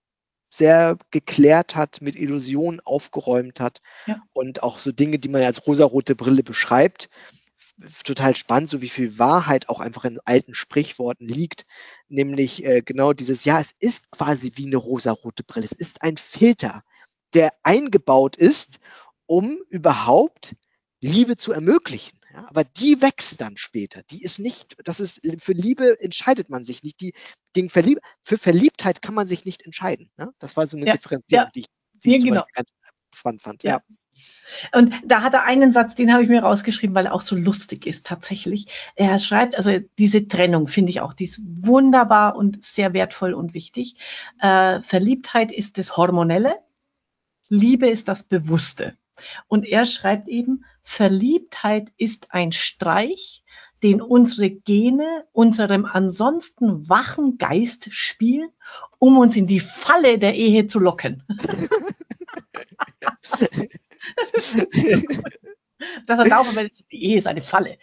sehr geklärt hat, mit Illusionen aufgeräumt hat, Ja. und auch so Dinge, die man als rosarote Brille beschreibt, total spannend, so wie viel Wahrheit auch einfach in alten Sprichworten liegt, nämlich genau dieses, ja, es ist quasi wie eine rosarote Brille, es ist ein Filter, der eingebaut ist, um überhaupt Liebe zu ermöglichen. Ja, aber die wächst dann später. Die ist nicht, das ist, für Liebe entscheidet man sich nicht. Für Verliebtheit kann man sich nicht entscheiden. Ne? Das war so eine Differenzierung, die ich zum Beispiel ganz spannend fand. Ja. Und da hat er einen Satz, den habe ich mir rausgeschrieben, weil er auch so lustig ist tatsächlich. Er schreibt, also diese Trennung finde ich auch, die ist wunderbar und sehr wertvoll und wichtig. Verliebtheit ist das Hormonelle, Liebe ist das Bewusste. Und er schreibt eben, Verliebtheit ist ein Streich, den unsere Gene unserem ansonsten wachen Geist spielen, um uns in die Falle der Ehe zu locken. Das ist so gut. Dass er glaubt, die Ehe ist eine Falle.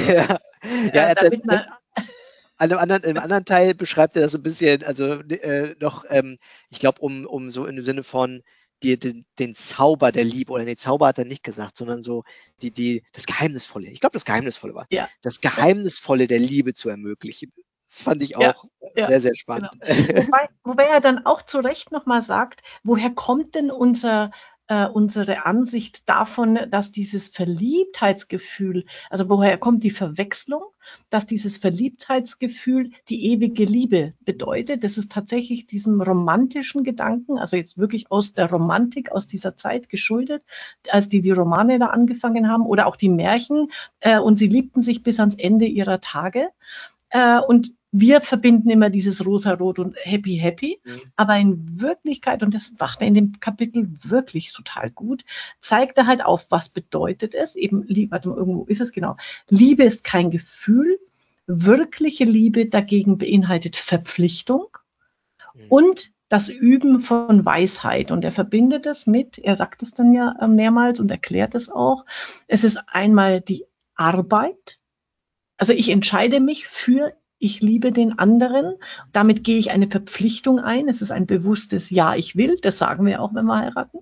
Im anderen Teil beschreibt er das so ein bisschen, also noch, ich glaube, um so im Sinne von den Zauber der Liebe, oder den Zauber hat er nicht gesagt, sondern so das Geheimnisvolle. Ich glaube, das Geheimnisvolle war. Ja. Das Geheimnisvolle der Liebe zu ermöglichen. Das fand ich auch sehr, sehr spannend. Genau. Wobei er dann auch zu Recht nochmal sagt, woher kommt denn unsere Ansicht davon, dass dieses Verliebtheitsgefühl, also woher kommt die Verwechslung, dass dieses Verliebtheitsgefühl die ewige Liebe bedeutet. Das ist tatsächlich diesem romantischen Gedanken, also jetzt wirklich aus der Romantik, aus dieser Zeit geschuldet, als die Romane da angefangen haben, oder auch die Märchen, und sie liebten sich bis ans Ende ihrer Tage. Und wir verbinden immer dieses Rosa-Rot und Happy, aber in Wirklichkeit, und das macht er in dem Kapitel wirklich total gut, zeigt er halt auf, was bedeutet es, eben, warte mal, irgendwo ist es genau, Liebe ist kein Gefühl, wirkliche Liebe dagegen beinhaltet Verpflichtung und das Üben von Weisheit. Und er verbindet es mit, er sagt es dann ja mehrmals und erklärt es auch, es ist einmal die Arbeit, also ich entscheide mich für, ich liebe den anderen, damit gehe ich eine Verpflichtung ein, es ist ein bewusstes Ja, ich will, das sagen wir auch, wenn wir heiraten.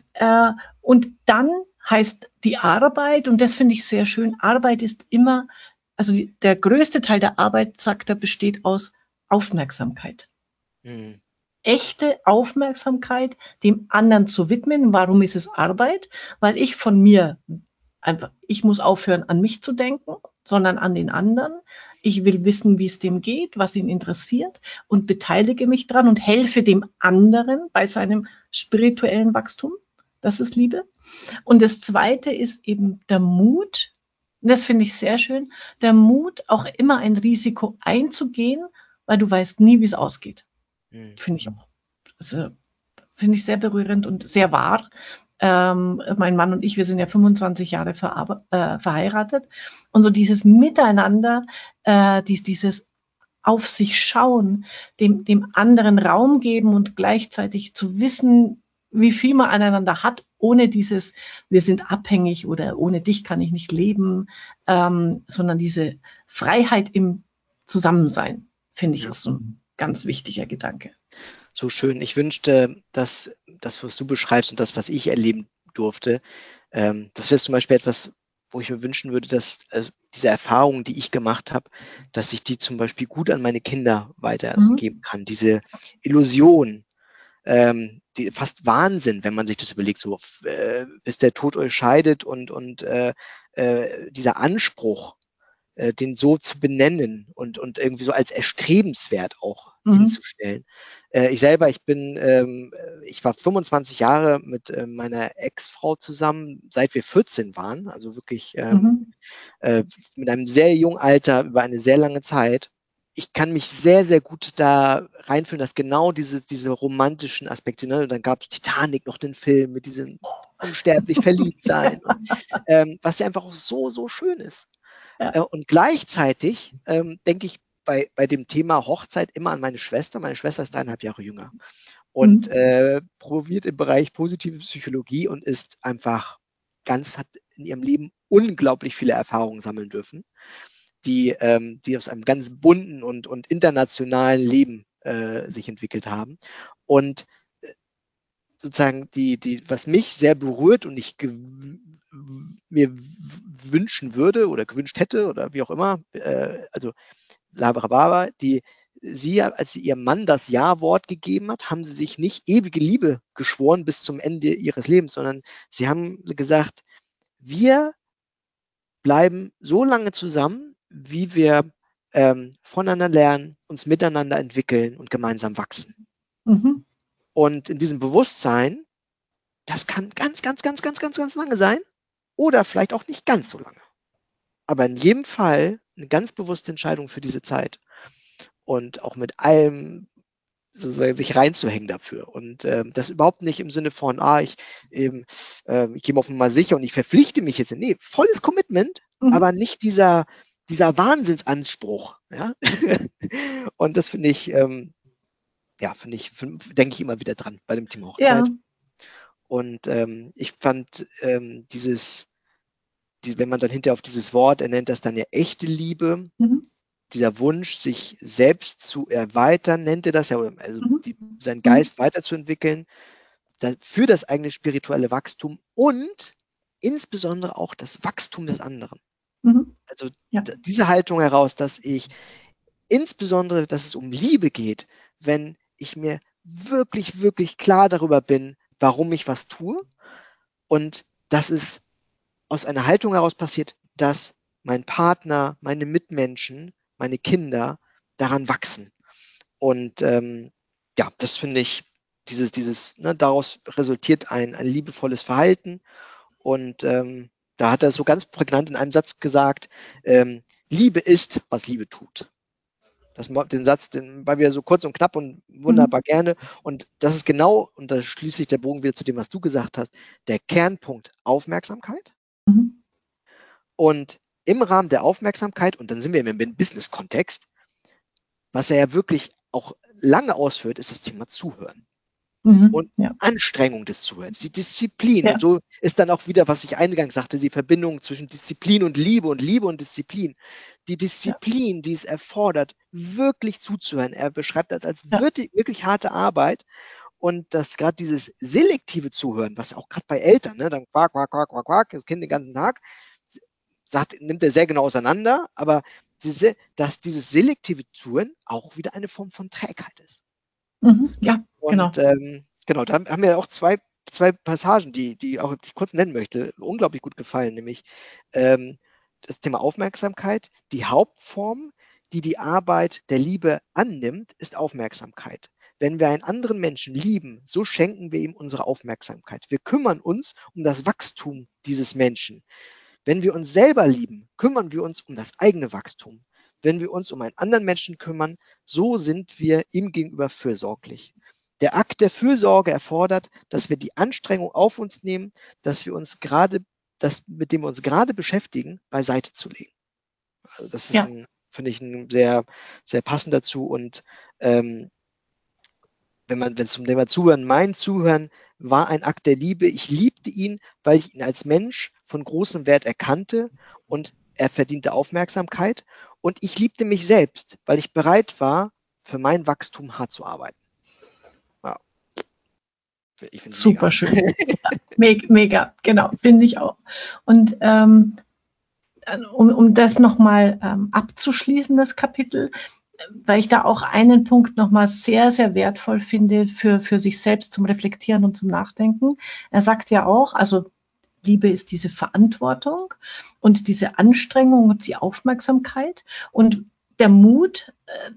Und dann heißt die Arbeit, und das finde ich sehr schön, Arbeit ist immer, also der größte Teil der Arbeit, sagt er, besteht aus Aufmerksamkeit. Echte Aufmerksamkeit dem anderen zu widmen. Warum ist es Arbeit? Weil ich von mir einfach, ich muss aufhören, an mich zu denken, sondern an den anderen. Ich will wissen, wie es dem geht, was ihn interessiert, und beteilige mich dran und helfe dem anderen bei seinem spirituellen Wachstum. Das ist Liebe. Und das Zweite ist eben der Mut. Und das finde ich sehr schön. Der Mut, auch immer ein Risiko einzugehen, weil du weißt nie, wie es ausgeht. Finde ich auch. Also, finde ich sehr berührend und sehr wahr. Mein Mann und ich, wir sind ja 25 Jahre verheiratet. Und so dieses Miteinander, dieses auf sich schauen, dem anderen Raum geben und gleichzeitig zu wissen, wie viel man aneinander hat, ohne dieses, wir sind abhängig oder ohne dich kann ich nicht leben, sondern diese Freiheit im Zusammensein, finde ich, Ja. ist so ein ganz wichtiger Gedanke. So schön. Ich wünschte, dass das, was du beschreibst und das, was ich erleben durfte, das wäre zum Beispiel etwas, wo ich mir wünschen würde, dass diese Erfahrungen, die ich gemacht habe, dass ich die zum Beispiel gut an meine Kinder weitergeben kann. Diese Illusion, die fast Wahnsinn, wenn man sich das überlegt, so bis der Tod euch scheidet und dieser Anspruch, den so zu benennen und irgendwie so als erstrebenswert auch hinzustellen. Ich selber, ich war 25 Jahre mit meiner Ex-Frau zusammen, seit wir 14 waren, also wirklich mit einem sehr jungen Alter über eine sehr lange Zeit. Ich kann mich sehr, sehr gut da reinfühlen, dass genau diese romantischen Aspekte, ne? Dann gab es Titanic, noch den Film mit diesem unsterblich verliebt sein, was ja einfach auch so, so schön ist. Ja. Und gleichzeitig denke ich bei dem Thema Hochzeit immer an meine Schwester. Meine Schwester ist 3,5 Jahre jünger und promoviert im Bereich positive Psychologie und hat in ihrem Leben unglaublich viele Erfahrungen sammeln dürfen, die aus einem ganz bunten und internationalen Leben sich entwickelt haben. Und sozusagen was mich sehr berührt und ich mir wünschen würde oder gewünscht hätte oder wie auch immer, also Labarababa, als sie ihrem Mann das Ja-Wort gegeben hat, haben sie sich nicht ewige Liebe geschworen bis zum Ende ihres Lebens, sondern sie haben gesagt, wir bleiben so lange zusammen, wie wir voneinander lernen, uns miteinander entwickeln und gemeinsam wachsen. Und in diesem Bewusstsein, das kann ganz, ganz, ganz, ganz, ganz, ganz lange sein oder vielleicht auch nicht ganz so lange. Aber in jedem Fall eine ganz bewusste Entscheidung für diese Zeit und auch mit allem sozusagen sich reinzuhängen dafür. Und das überhaupt nicht im Sinne von, ich gehe mal auf Nummer sicher und ich verpflichte mich jetzt. Nee, volles Commitment, aber nicht dieser Wahnsinnsanspruch. Ja? Und das finde ich, denke ich immer wieder dran bei dem Thema Hochzeit. Ja. Und ich fand wenn man dann hinterher auf dieses Wort, er nennt das dann ja echte Liebe, dieser Wunsch, sich selbst zu erweitern, nennt er das ja, also seinen Geist weiterzuentwickeln, für das eigene spirituelle Wachstum und insbesondere auch das Wachstum des anderen. Also diese Haltung heraus, dass es um Liebe geht, wenn ich mir wirklich, wirklich klar darüber bin, warum ich was tue und dass es aus einer Haltung heraus passiert, dass mein Partner, meine Mitmenschen, meine Kinder daran wachsen. Und das finde ich, daraus resultiert ein liebevolles Verhalten. Und da hat er so ganz prägnant in einem Satz gesagt, Liebe ist, was Liebe tut. Den Satz, den war wieder so kurz und knapp und wunderbar gerne. Und das ist genau, und da schließt sich der Bogen wieder zu dem, was du gesagt hast, der Kernpunkt Aufmerksamkeit. Und im Rahmen der Aufmerksamkeit, und dann sind wir im Business-Kontext, was er ja wirklich auch lange ausführt, ist das Thema Zuhören. Und Anstrengung des Zuhörens, die Disziplin. Ja. Und so ist dann auch wieder, was ich eingangs sagte, die Verbindung zwischen Disziplin und Liebe und Disziplin. Die Disziplin, die es erfordert, wirklich zuzuhören. Er beschreibt das als wirklich harte Arbeit. Und dass gerade dieses selektive Zuhören, was auch gerade bei Eltern, ne, dann quack, quack, quack, quack, quack, das Kind den ganzen Tag, nimmt er sehr genau auseinander, aber dass dieses selektive Zuhören auch wieder eine Form von Trägheit ist. Ja, und da haben mir auch zwei Passagen, die ich kurz nennen möchte, unglaublich gut gefallen, nämlich das Thema Aufmerksamkeit. Die Hauptform, die Arbeit der Liebe annimmt, ist Aufmerksamkeit. Wenn wir einen anderen Menschen lieben, so schenken wir ihm unsere Aufmerksamkeit. Wir kümmern uns um das Wachstum dieses Menschen. Wenn wir uns selber lieben, kümmern wir uns um das eigene Wachstum. Wenn wir uns um einen anderen Menschen kümmern, so sind wir ihm gegenüber fürsorglich. Der Akt der Fürsorge erfordert, dass wir die Anstrengung auf uns nehmen, mit dem wir uns gerade beschäftigen, beiseite zu legen. Also das ist, finde ich, ein sehr, sehr passend dazu. Und wenn es zum Thema Zuhören, mein Zuhören war ein Akt der Liebe. Ich liebte ihn, weil ich ihn als Mensch von großem Wert erkannte und er verdiente Aufmerksamkeit. Und ich liebte mich selbst, weil ich bereit war, für mein Wachstum hart zu arbeiten. Wow. Ich finde es mega. Super schön. Ja, mega, genau, finde ich auch. Und um das nochmal abzuschließen, das Kapitel, weil ich da auch einen Punkt nochmal sehr, sehr wertvoll finde für sich selbst zum Reflektieren und zum Nachdenken. Er sagt ja auch, also Liebe ist diese Verantwortung und diese Anstrengung und die Aufmerksamkeit und der Mut,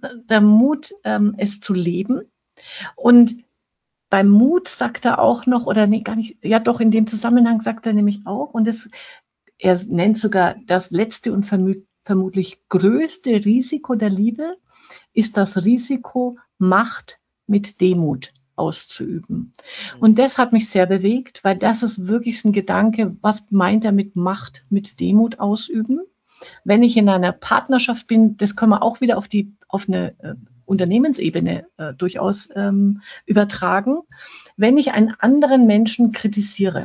es zu leben. Und beim Mut sagt er auch noch, oder nee, gar nicht, ja doch, in dem Zusammenhang sagt er nämlich auch, und er nennt sogar das letzte und vermutlich größte Risiko der Liebe, ist das Risiko, Macht mit Demut auszuüben. Und das hat mich sehr bewegt, weil das ist wirklich ein Gedanke, was meint er mit Macht mit Demut ausüben? Wenn ich in einer Partnerschaft bin, das können wir auch wieder auf eine Unternehmensebene durchaus übertragen. Wenn ich einen anderen Menschen kritisiere,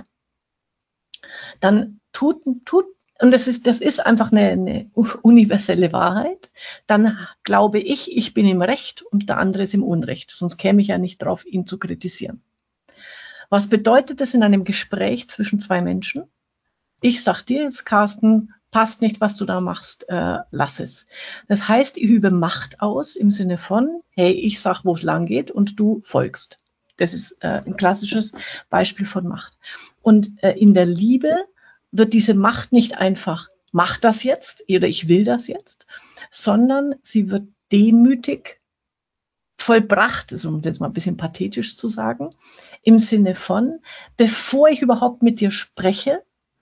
dann und das ist einfach eine universelle Wahrheit, dann glaube ich bin im Recht und der andere ist im Unrecht. Sonst käme ich ja nicht drauf, ihn zu kritisieren. Was bedeutet das in einem Gespräch zwischen zwei Menschen? Ich sag dir jetzt, Carsten, passt nicht, was du da machst, lass es. Das heißt, ich übe Macht aus im Sinne von, hey, ich sag, wo es lang geht und du folgst. Das ist ein klassisches Beispiel von Macht. Und in der Liebe wird diese Macht nicht einfach, mach das jetzt oder ich will das jetzt, sondern sie wird demütig vollbracht, um das jetzt mal ein bisschen pathetisch zu sagen, im Sinne von, bevor ich überhaupt mit dir spreche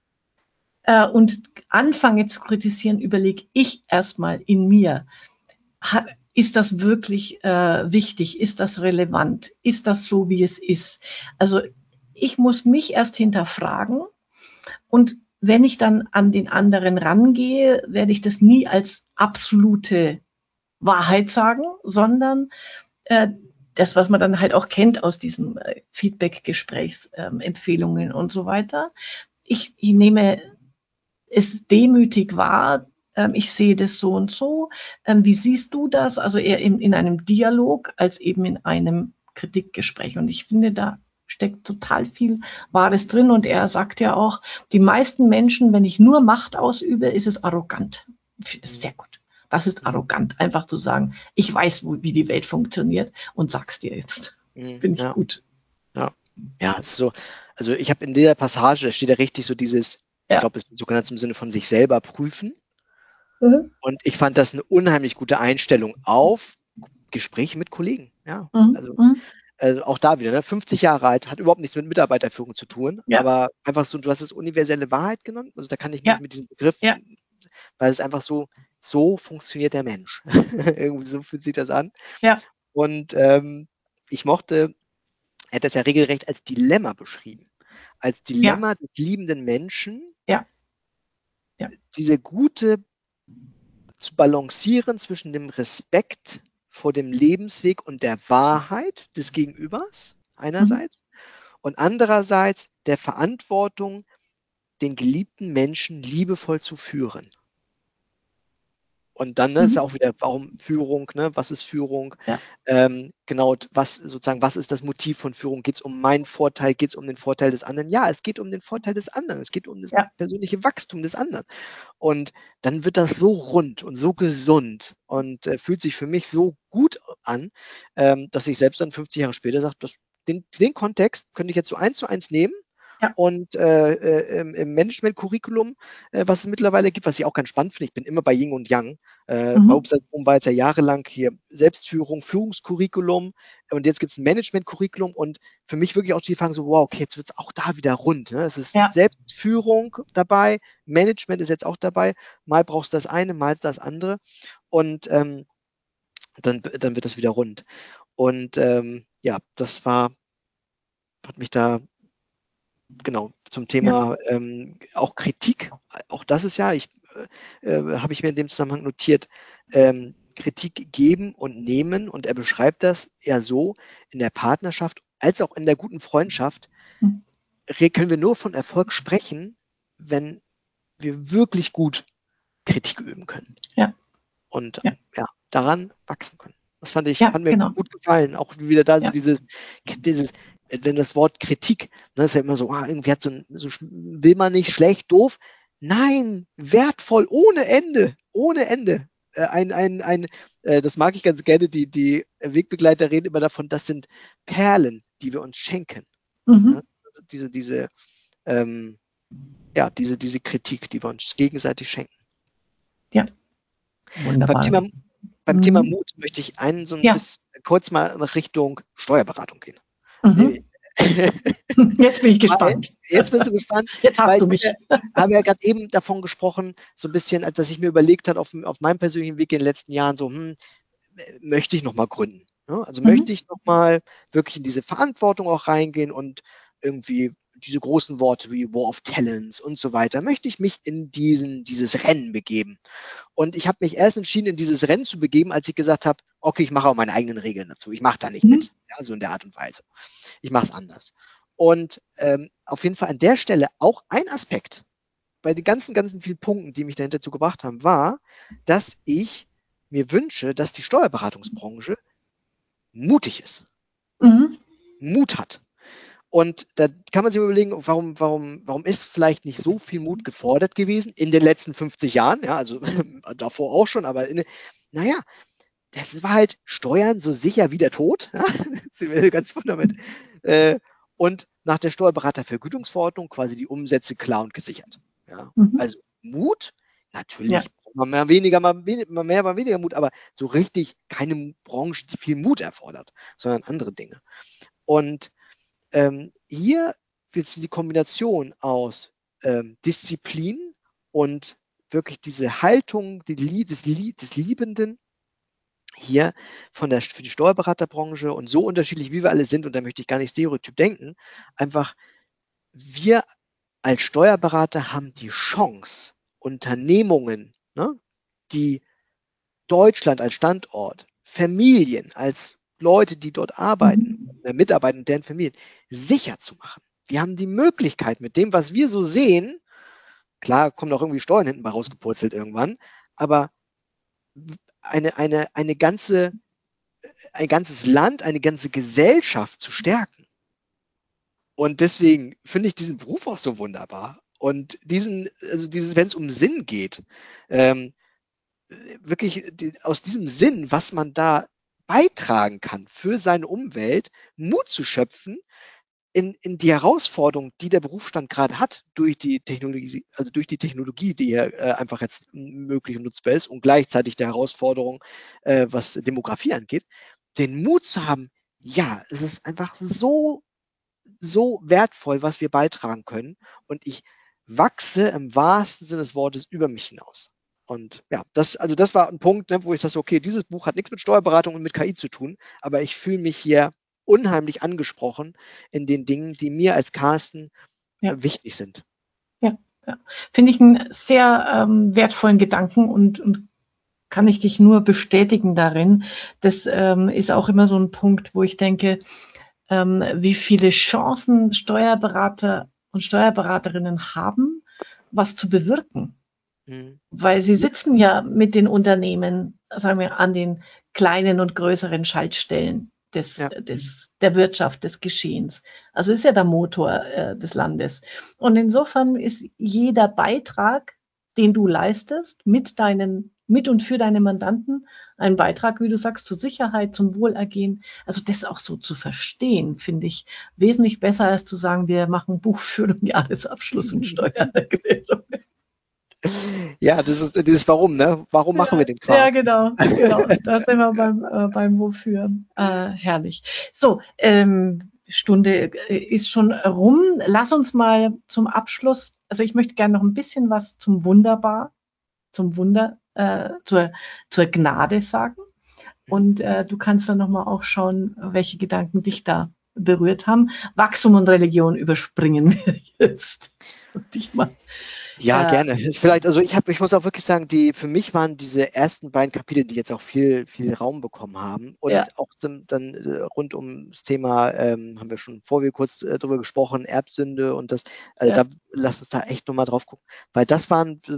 und anfange zu kritisieren, überlege ich erstmal in mir, ist das wirklich wichtig? Ist das relevant? Ist das so, wie es ist? Also ich muss mich erst hinterfragen. Und wenn ich dann an den anderen rangehe, werde ich das nie als absolute Wahrheit sagen, sondern das, was man dann halt auch kennt aus diesem Feedback-Gesprächs, Empfehlungen und so weiter. Ich nehme es demütig wahr. Ich sehe das so und so. Wie siehst du das? Also eher in einem Dialog als eben in einem Kritikgespräch. Und ich finde, da steckt total viel Wahres drin. Und er sagt ja auch, die meisten Menschen, wenn ich nur Macht ausübe, ist es arrogant. Ich finde es sehr gut. Das ist arrogant, einfach zu sagen, ich weiß, wie die Welt funktioniert und sag's dir jetzt. Finde ich gut. Ja, es ist so. Also ich habe in der Passage, da steht ja richtig so dieses, ich glaube, es ist sogar im Sinne von sich selber prüfen. Und ich fand das eine unheimlich gute Einstellung auf Gespräche mit Kollegen. Ja, also auch da wieder, ne? 50 Jahre alt, hat überhaupt nichts mit Mitarbeiterführung zu tun, aber einfach so, du hast es universelle Wahrheit genannt, also da kann ich mich mit diesem Begriff, weil es einfach so funktioniert der Mensch. Irgendwie so fühlt sich das an. Ja. Und ich mochte, er hat das ja regelrecht als Dilemma beschrieben. Als Dilemma des liebenden Menschen, diese gute zu balancieren zwischen dem Respekt vor dem Lebensweg und der Wahrheit des Gegenübers einerseits und andererseits der Verantwortung, den geliebten Menschen liebevoll zu führen. Und dann ist ja auch wieder, warum Führung, ne? Was ist Führung? Genau, was ist das Motiv von Führung? Geht es um meinen Vorteil? Geht es um den Vorteil des anderen? Ja, es geht um den Vorteil des anderen. Es geht um das persönliche Wachstum des anderen. Und dann wird das so rund und so gesund und fühlt sich für mich so gut an, dass ich selbst dann 50 Jahre später sage, den Kontext könnte ich jetzt so 1:1 nehmen. Und im Management-Curriculum, was es mittlerweile gibt, was ich auch ganz spannend finde, ich bin immer bei Yin und Yang. War jetzt ja jahrelang hier Selbstführung, Führungscurriculum und jetzt gibt es ein Management-Curriculum und für mich wirklich auch die Fragen so, wow, okay, jetzt wird es auch da wieder rund. Ne? Es ist Selbstführung dabei, Management ist jetzt auch dabei, mal brauchst du das eine, mal das andere und dann wird das wieder rund. Und das hat mich da genau, zum Thema auch Kritik, auch das ist habe ich mir in dem Zusammenhang notiert, Kritik geben und nehmen und er beschreibt das eher so, in der Partnerschaft als auch in der guten Freundschaft können wir nur von Erfolg sprechen, wenn wir wirklich gut Kritik üben können. Ja. Und daran wachsen können. Das hat mir genau. gut gefallen. Auch wieder da dieses, wenn das Wort Kritik, ne, ist ja immer so, irgendwie hat so will man nicht, schlecht, doof. Nein, wertvoll, ohne Ende. Das mag ich ganz gerne, die Wegbegleiter reden immer davon, das sind Perlen, die wir uns schenken. Ja, diese Kritik, die wir uns gegenseitig schenken. Ja, wunderbar. Beim Thema Mut möchte ich kurz mal in Richtung Steuerberatung gehen. Jetzt bin ich gespannt. Jetzt bist du gespannt. Jetzt hast du mich. Haben ja gerade eben davon gesprochen, so ein bisschen, als dass ich mir überlegt habe, auf meinem persönlichen Weg in den letzten Jahren, so, möchte ich nochmal gründen? Ne? Also möchte ich nochmal wirklich in diese Verantwortung auch reingehen und irgendwie diese großen Worte wie War of Talents und so weiter, möchte ich mich in dieses Rennen begeben. Und ich habe mich erst entschieden, in dieses Rennen zu begeben, als ich gesagt habe, okay, ich mache auch meine eigenen Regeln dazu. Ich mache da nicht mit. Ja, so in der Art und Weise. Ich mache es anders. Und auf jeden Fall an der Stelle auch ein Aspekt bei den ganzen vielen Punkten, die mich dahinter zu gebracht haben, war, dass ich mir wünsche, dass die Steuerberatungsbranche mutig ist. Mut hat. Und da kann man sich überlegen, warum ist vielleicht nicht so viel Mut gefordert gewesen in den letzten 50 Jahren, ja, also davor auch schon, aber das war halt Steuern so sicher wie der Tod, ja, sind wir ganz fundament. Und nach der Steuerberatervergütungsverordnung quasi die Umsätze klar und gesichert. Ja. Also Mut, natürlich, mal mehr, mal weniger Mut, aber so richtig keine Branche, die viel Mut erfordert, sondern andere Dinge. Und hier wird die Kombination aus Disziplin und wirklich diese Haltung des Liebenden hier für die Steuerberaterbranche und so unterschiedlich, wie wir alle sind, und da möchte ich gar nicht stereotyp denken, einfach wir als Steuerberater haben die Chance, Unternehmungen, ne, die Deutschland als Standort, Familien als Leute, die dort arbeiten, Mitarbeiter, deren Familien, sicher zu machen. Wir haben die Möglichkeit, mit dem, was wir so sehen, klar, kommen auch irgendwie Steuern hinten bei rausgepurzelt irgendwann, aber ein ganzes Land, eine ganze Gesellschaft zu stärken. Und deswegen finde ich diesen Beruf auch so wunderbar. Und wenn es um Sinn geht, wirklich aus diesem Sinn, was man da beitragen kann für seine Umwelt, Mut zu schöpfen in die Herausforderung, die der Berufsstand gerade hat, durch die Technologie, die ja einfach jetzt möglich und nutzbar ist, und gleichzeitig der Herausforderung, was Demografie angeht, den Mut zu haben, ja, es ist einfach so wertvoll, was wir beitragen können, und ich wachse im wahrsten Sinne des Wortes über mich hinaus. Und ja, das war ein Punkt, ne, wo ich sage, okay, dieses Buch hat nichts mit Steuerberatung und mit KI zu tun, aber ich fühle mich hier unheimlich angesprochen in den Dingen, die mir als Carsten wichtig sind. Ja. Finde ich einen sehr wertvollen Gedanken und kann ich dich nur bestätigen darin. Das ist auch immer so ein Punkt, wo ich denke, wie viele Chancen Steuerberater und Steuerberaterinnen haben, was zu bewirken. Weil sie sitzen ja mit den Unternehmen, sagen wir, an den kleinen und größeren Schaltstellen der Wirtschaft, des Geschehens. Also ist ja der Motor des Landes. Und insofern ist jeder Beitrag, den du leistest, mit und für deine Mandanten, ein Beitrag, wie du sagst, zur Sicherheit, zum Wohlergehen. Also das auch so zu verstehen, finde ich wesentlich besser, als zu sagen, wir machen Buchführung, Jahresabschluss und Steuererklärung. Ja, das ist Warum, ne? Warum machen wir den Kram? Ja, genau. Da sind wir beim Wofür. Herrlich. So, Stunde ist schon rum. Lass uns mal zum Abschluss, also ich möchte gerne noch ein bisschen was zum Wunder, zur Gnade sagen. Und du kannst dann nochmal auch schauen, welche Gedanken dich da berührt haben. Wachstum und Religion überspringen wir jetzt. dich mal. Ja, gerne. Ist vielleicht, also ich muss auch wirklich sagen, für mich waren diese ersten beiden Kapitel, die jetzt auch viel Raum bekommen haben Ja, und auch dann rund ums Thema, haben wir schon vorher kurz drüber gesprochen, Erbsünde und das, also ja, lass uns da echt nochmal drauf gucken, weil das waren so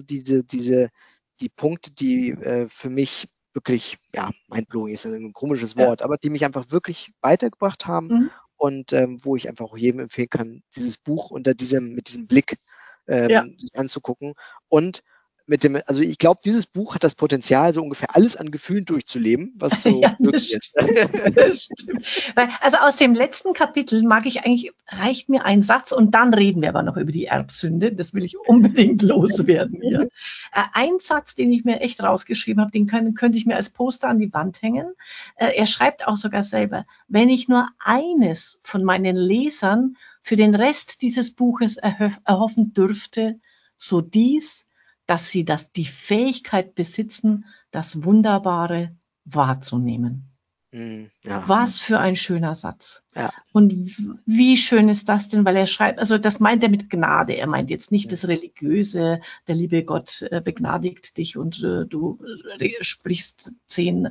die Punkte, die für mich wirklich, ja, mindblowing ist ein komisches ja. Wort, aber die mich einfach wirklich weitergebracht haben Mhm. und wo ich einfach auch jedem empfehlen kann, dieses Buch mit diesem Blick Ja. sich anzugucken. Und also ich glaube, dieses Buch hat das Potenzial, so ungefähr alles an Gefühlen durchzuleben, was so Ja, möglich ist. das stimmt. Also aus dem letzten Kapitel reicht mir ein Satz und dann reden wir aber noch über die Erbsünde. Das will ich unbedingt loswerden hier. Ein Satz, den ich mir echt rausgeschrieben habe, den könnte ich mir als Poster an die Wand hängen. Er schreibt auch sogar selber, wenn ich nur eines von meinen Lesern für den Rest dieses Buches erhoffen dürfte, so dies, dass sie die Fähigkeit besitzen, das Wunderbare wahrzunehmen. Ja. Was für ein schöner Satz. Ja. Und wie schön ist das denn, weil er schreibt, also das meint er mit Gnade. Er meint jetzt nicht das Religiöse, der liebe Gott begnadigt dich und du sprichst 10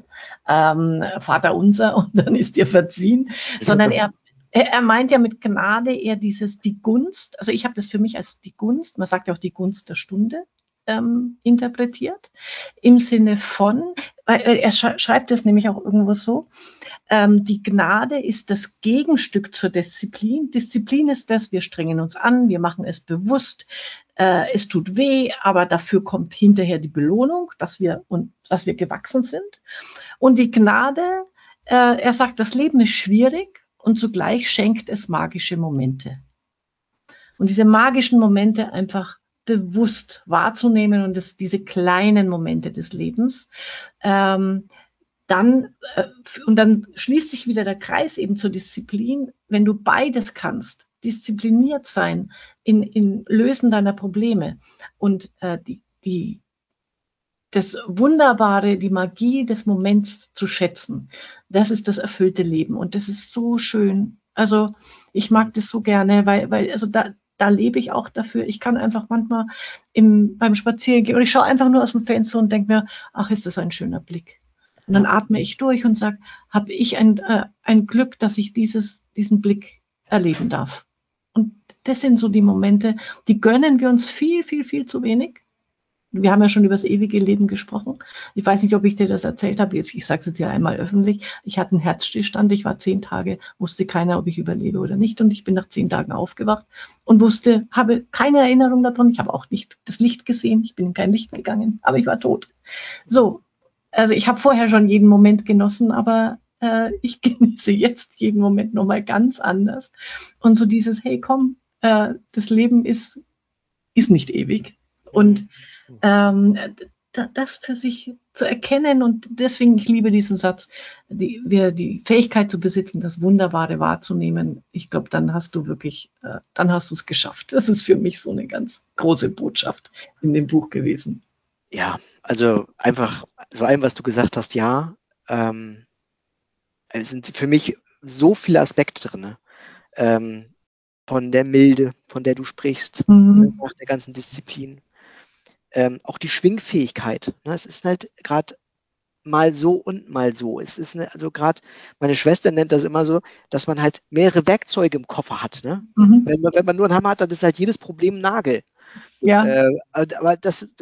Vater unser und dann ist dir verziehen, sondern er meint ja mit Gnade eher die Gunst, also ich habe das für mich als die Gunst, man sagt ja auch die Gunst der Stunde, interpretiert, im Sinne von, er schreibt es nämlich auch irgendwo so, die Gnade ist das Gegenstück zur Disziplin. Disziplin ist das, wir strengen uns an, wir machen es bewusst, es tut weh, aber dafür kommt hinterher die Belohnung, dass wir gewachsen sind. Und die Gnade, er sagt, das Leben ist schwierig und zugleich schenkt es magische Momente. Und diese magischen Momente einfach bewusst wahrzunehmen und diese kleinen Momente des Lebens, dann schließt sich wieder der Kreis eben zur Disziplin. Wenn du beides kannst, diszipliniert sein in Lösen deiner Probleme und das Wunderbare, die Magie des Moments zu schätzen, das ist das erfüllte Leben und das ist so schön. Also ich mag das so gerne, weil also da lebe ich auch dafür. Ich kann einfach manchmal beim Spazierengehen, oder ich schaue einfach nur aus dem Fenster und denke mir, ach, ist das ein schöner Blick. Und dann atme ich durch und sage, habe ich ein Glück, dass ich diesen Blick erleben darf. Und das sind so die Momente, die gönnen wir uns viel, viel, viel zu wenig. Wir haben ja schon über das ewige Leben gesprochen. Ich weiß nicht, ob ich dir das erzählt habe. Ich sage es jetzt ja einmal öffentlich. Ich hatte einen Herzstillstand. Ich war 10 Tage, wusste keiner, ob ich überlebe oder nicht. Und ich bin nach 10 Tagen aufgewacht und habe keine Erinnerung davon. Ich habe auch nicht das Licht gesehen. Ich bin in kein Licht gegangen, aber ich war tot. So, also ich habe vorher schon jeden Moment genossen, aber ich genieße jetzt jeden Moment nochmal ganz anders. Und so dieses, hey, komm, das Leben ist nicht ewig. Und das für sich zu erkennen und deswegen, ich liebe diesen Satz, die Fähigkeit zu besitzen, das Wunderbare wahrzunehmen, ich glaube, dann hast du es geschafft. Das ist für mich so eine ganz große Botschaft in dem Buch gewesen. Ja, also einfach, so allem, was du gesagt hast, ja, es sind für mich so viele Aspekte drin, von der Milde, von der du sprichst, nach der ganzen Disziplin. Auch die Schwingfähigkeit. Ne? Es ist halt gerade mal so und mal so. Es ist also gerade, meine Schwester nennt das immer so, dass man halt mehrere Werkzeuge im Koffer hat. Ne? Wenn man nur einen Hammer hat, dann ist halt jedes Problem ein Nagel. Ja. Aber das ist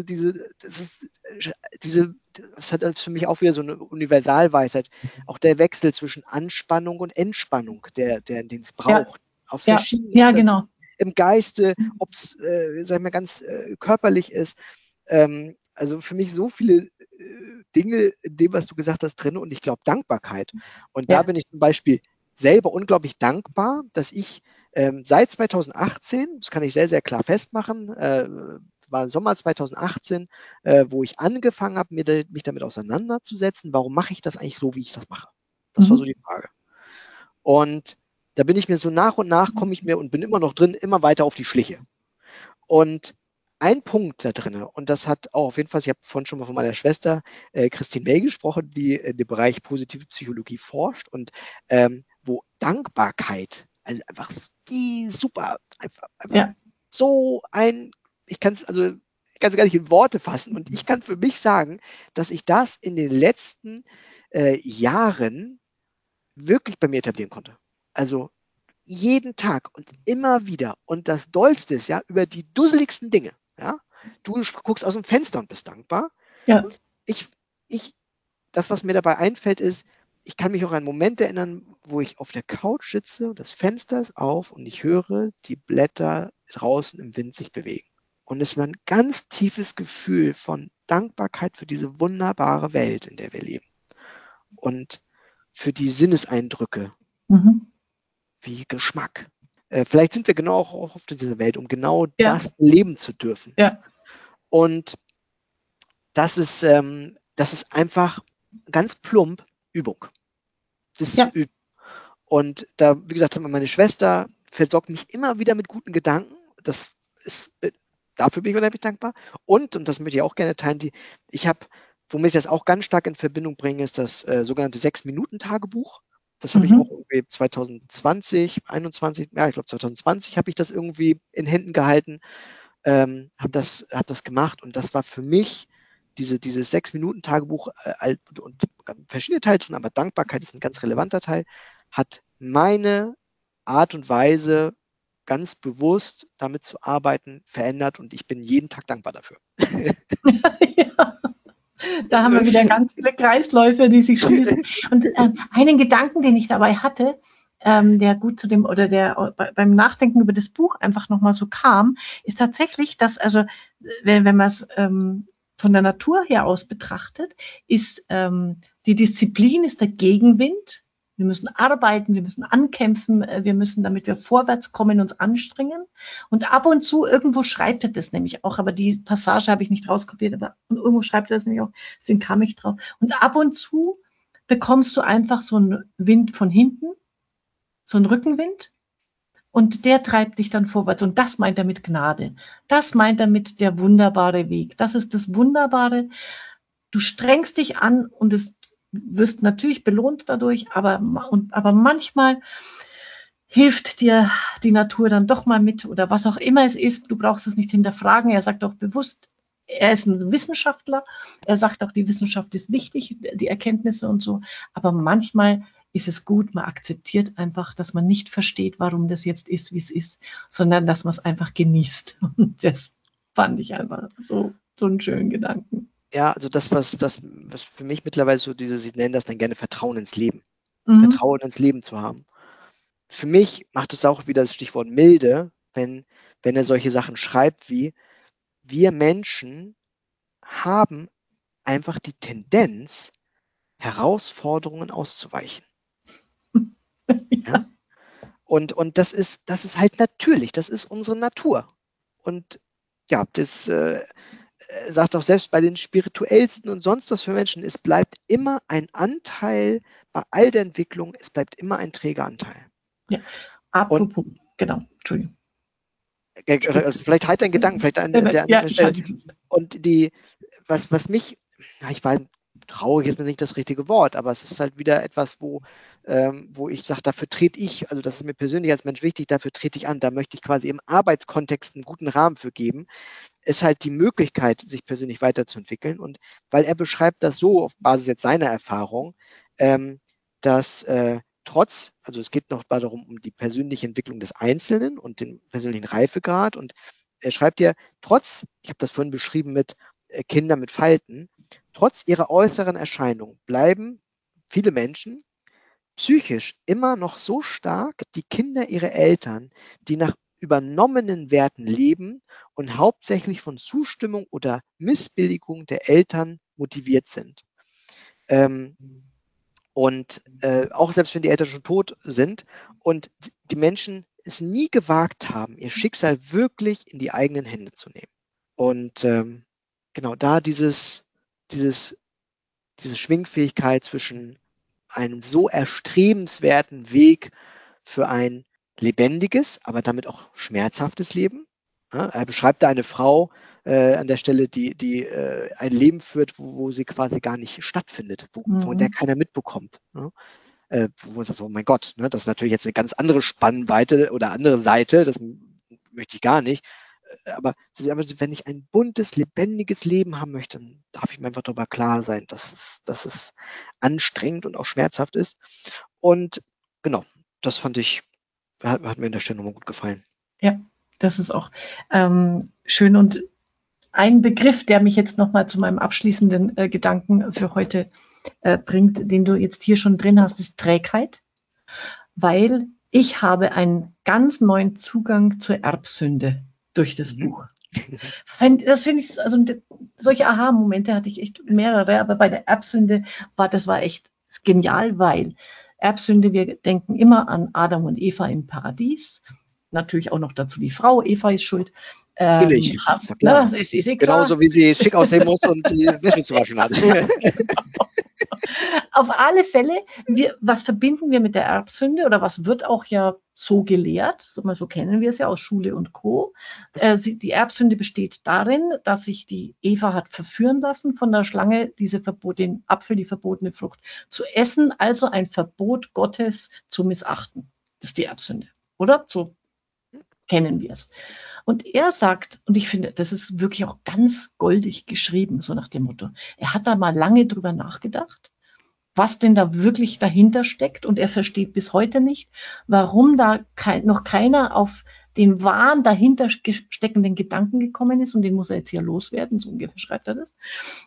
halt für mich auch wieder so eine Universalweisheit. Auch der Wechsel zwischen Anspannung und Entspannung, den es braucht. Aus verschiedenen genau. im Geiste, ob es, sag ich mal, ganz körperlich ist. Also für mich so viele Dinge in dem, was du gesagt hast, drin und ich glaube Dankbarkeit. Und da bin ich zum Beispiel selber unglaublich dankbar, dass ich seit 2018, das kann ich sehr, sehr klar festmachen, war Sommer 2018, wo ich angefangen habe, mich damit auseinanderzusetzen, warum mache ich das eigentlich so, wie ich das mache? Das war so die Frage. Und da bin ich mir so nach und nach, komme ich mir und bin immer noch drin, immer weiter auf die Schliche. Und ein Punkt da drin, und das hat auch auf jeden Fall, ich habe vorhin schon mal von meiner Schwester Christine May gesprochen, die in dem Bereich positive Psychologie forscht und wo Dankbarkeit, also einfach die super, einfach ich kann es gar nicht in Worte fassen. Und ich kann für mich sagen, dass ich das in den letzten Jahren wirklich bei mir etablieren konnte. Also jeden Tag und immer wieder. Und das Dollste ist ja über die dusseligsten Dinge. Ja? Du guckst aus dem Fenster und bist dankbar. Ja. Ich, das, was mir dabei einfällt, ist, ich kann mich auch an einen Moment erinnern, wo ich auf der Couch sitze und das Fenster ist auf und ich höre die Blätter draußen im Wind sich bewegen. Und es war ein ganz tiefes Gefühl von Dankbarkeit für diese wunderbare Welt, in der wir leben. Und für die Sinneseindrücke, wie Geschmack. Vielleicht sind wir genau auch auf dieser Welt, um genau das leben zu dürfen. Ja. Und das ist einfach ganz plump Übung. Das ist Üben. Und da, wie gesagt, meine Schwester versorgt mich immer wieder mit guten Gedanken. Dafür bin ich unheimlich dankbar. Und das möchte ich auch gerne teilen, womit ich das auch ganz stark in Verbindung bringe, ist das sogenannte 6-Minuten-Tagebuch. Das habe ich auch irgendwie 2020, 21, ja, ich glaube 2020 habe ich das irgendwie in Händen gehalten, habe das gemacht und das war für mich dieses 6-Minuten-Tagebuch und verschiedene Teile drin, aber Dankbarkeit ist ein ganz relevanter Teil, hat meine Art und Weise, ganz bewusst damit zu arbeiten, verändert und ich bin jeden Tag dankbar dafür. Ja. Da haben wir wieder ganz viele Kreisläufe, die sich schließen. Und einen Gedanken, den ich dabei hatte, der gut zu dem oder der beim Nachdenken über das Buch einfach nochmal so kam, ist tatsächlich, dass, also wenn man es von der Natur her aus betrachtet, ist die Disziplin ist der Gegenwind. Wir müssen arbeiten, wir müssen ankämpfen, wir müssen, damit wir vorwärts kommen, uns anstrengen. Und ab und zu, irgendwo schreibt er das nämlich auch, aber die Passage habe ich nicht rauskopiert, aber und irgendwo schreibt er das nämlich auch, deswegen kam ich drauf. Und ab und zu bekommst du einfach so einen Wind von hinten, so einen Rückenwind, und der treibt dich dann vorwärts. Und das meint er mit Gnade. Das meint er mit der wunderbare Weg. Das ist das Wunderbare. Du strengst dich an und es wirst natürlich belohnt dadurch, aber manchmal hilft dir die Natur dann doch mal mit oder was auch immer es ist. Du brauchst es nicht hinterfragen. Er sagt auch bewusst, er ist ein Wissenschaftler. Er sagt auch, die Wissenschaft ist wichtig, die Erkenntnisse und so. Aber manchmal ist es gut, man akzeptiert einfach, dass man nicht versteht, warum das jetzt ist, wie es ist, sondern dass man es einfach genießt. Und das fand ich einfach so einen schönen Gedanken. Ja, also das, was für mich mittlerweile so ich nenne das dann gerne Vertrauen ins Leben. Vertrauen ins Leben zu haben. Für mich macht es auch wieder das Stichwort Milde, wenn er solche Sachen schreibt wie, wir Menschen haben einfach die Tendenz, Herausforderungen auszuweichen. Ja? Und das ist halt natürlich, das ist unsere Natur. Und ja, das sagt auch selbst bei den spirituellsten und sonst was für Menschen, es bleibt immer ein Anteil bei all der Entwicklung, es bleibt immer ein Trägeranteil. Ja, apropos, genau, Entschuldigung. Also vielleicht halt dein Gedanken, vielleicht an der Stelle. Und was mich, ich weiß, traurig ist nicht das richtige Wort, aber es ist halt wieder etwas, wo ich sage, dafür trete ich, also das ist mir persönlich als Mensch wichtig, dafür trete ich an, da möchte ich quasi im Arbeitskontext einen guten Rahmen für geben, ist halt die Möglichkeit, sich persönlich weiterzuentwickeln. Und weil er beschreibt das so auf Basis jetzt seiner Erfahrung, dass also es geht noch darum, um die persönliche Entwicklung des Einzelnen und den persönlichen Reifegrad. Und er schreibt ja, ich habe das vorhin beschrieben mit Kinder mit Falten, trotz ihrer äußeren Erscheinung bleiben viele Menschen psychisch immer noch so stark die Kinder ihrer Eltern, die nach übernommenen Werten leben und hauptsächlich von Zustimmung oder Missbilligung der Eltern motiviert sind. Und auch selbst wenn die Eltern schon tot sind und die Menschen es nie gewagt haben, ihr Schicksal wirklich in die eigenen Hände zu nehmen. Und genau da diese Schwingfähigkeit zwischen einem so erstrebenswerten Weg für ein lebendiges, aber damit auch schmerzhaftes Leben. Ja, er beschreibt da eine Frau an der Stelle, die ein Leben führt, wo sie quasi gar nicht stattfindet, von der keiner mitbekommt. Ja? Wo man sagt, oh mein Gott, ne, das ist natürlich jetzt eine ganz andere Spannweite oder andere Seite, das möchte ich gar nicht. aber wenn ich ein buntes, lebendiges Leben haben möchte, dann darf ich mir einfach darüber klar sein, dass es anstrengend und auch schmerzhaft ist. Und genau, das hat mir an der Stelle nochmal gut gefallen. Ja, das ist auch schön. Und ein Begriff, der mich jetzt nochmal zu meinem abschließenden Gedanken für heute bringt, den du jetzt hier schon drin hast, ist Trägheit, weil ich habe einen ganz neuen Zugang zur Erbsünde durch das Buch. Das finde ich, also solche Aha-Momente hatte ich echt mehrere, aber bei der Erbsünde das war echt genial, weil Erbsünde, wir denken immer an Adam und Eva im Paradies, natürlich auch noch dazu die Frau, Eva ist schuld. Natürlich, na, ist klar. Genauso wie sie schick aussehen muss und die Wäsche zu waschen hat. Auf alle Fälle, was verbinden wir mit der Erbsünde oder was wird auch ja so gelehrt, so kennen wir es ja aus Schule und Co. Die Erbsünde besteht darin, dass sich die Eva hat verführen lassen von der Schlange, den Apfel, die verbotene Frucht zu essen, also ein Verbot Gottes zu missachten. Das ist die Erbsünde, oder? So kennen wir es. Und er sagt, und ich finde, das ist wirklich auch ganz goldig geschrieben, so nach dem Motto, er hat da mal lange drüber nachgedacht, was denn da wirklich dahinter steckt. Und er versteht bis heute nicht, warum da noch keiner auf den wahren dahinter steckenden Gedanken gekommen ist. Und den muss er jetzt hier loswerden, so ungefähr schreibt er das.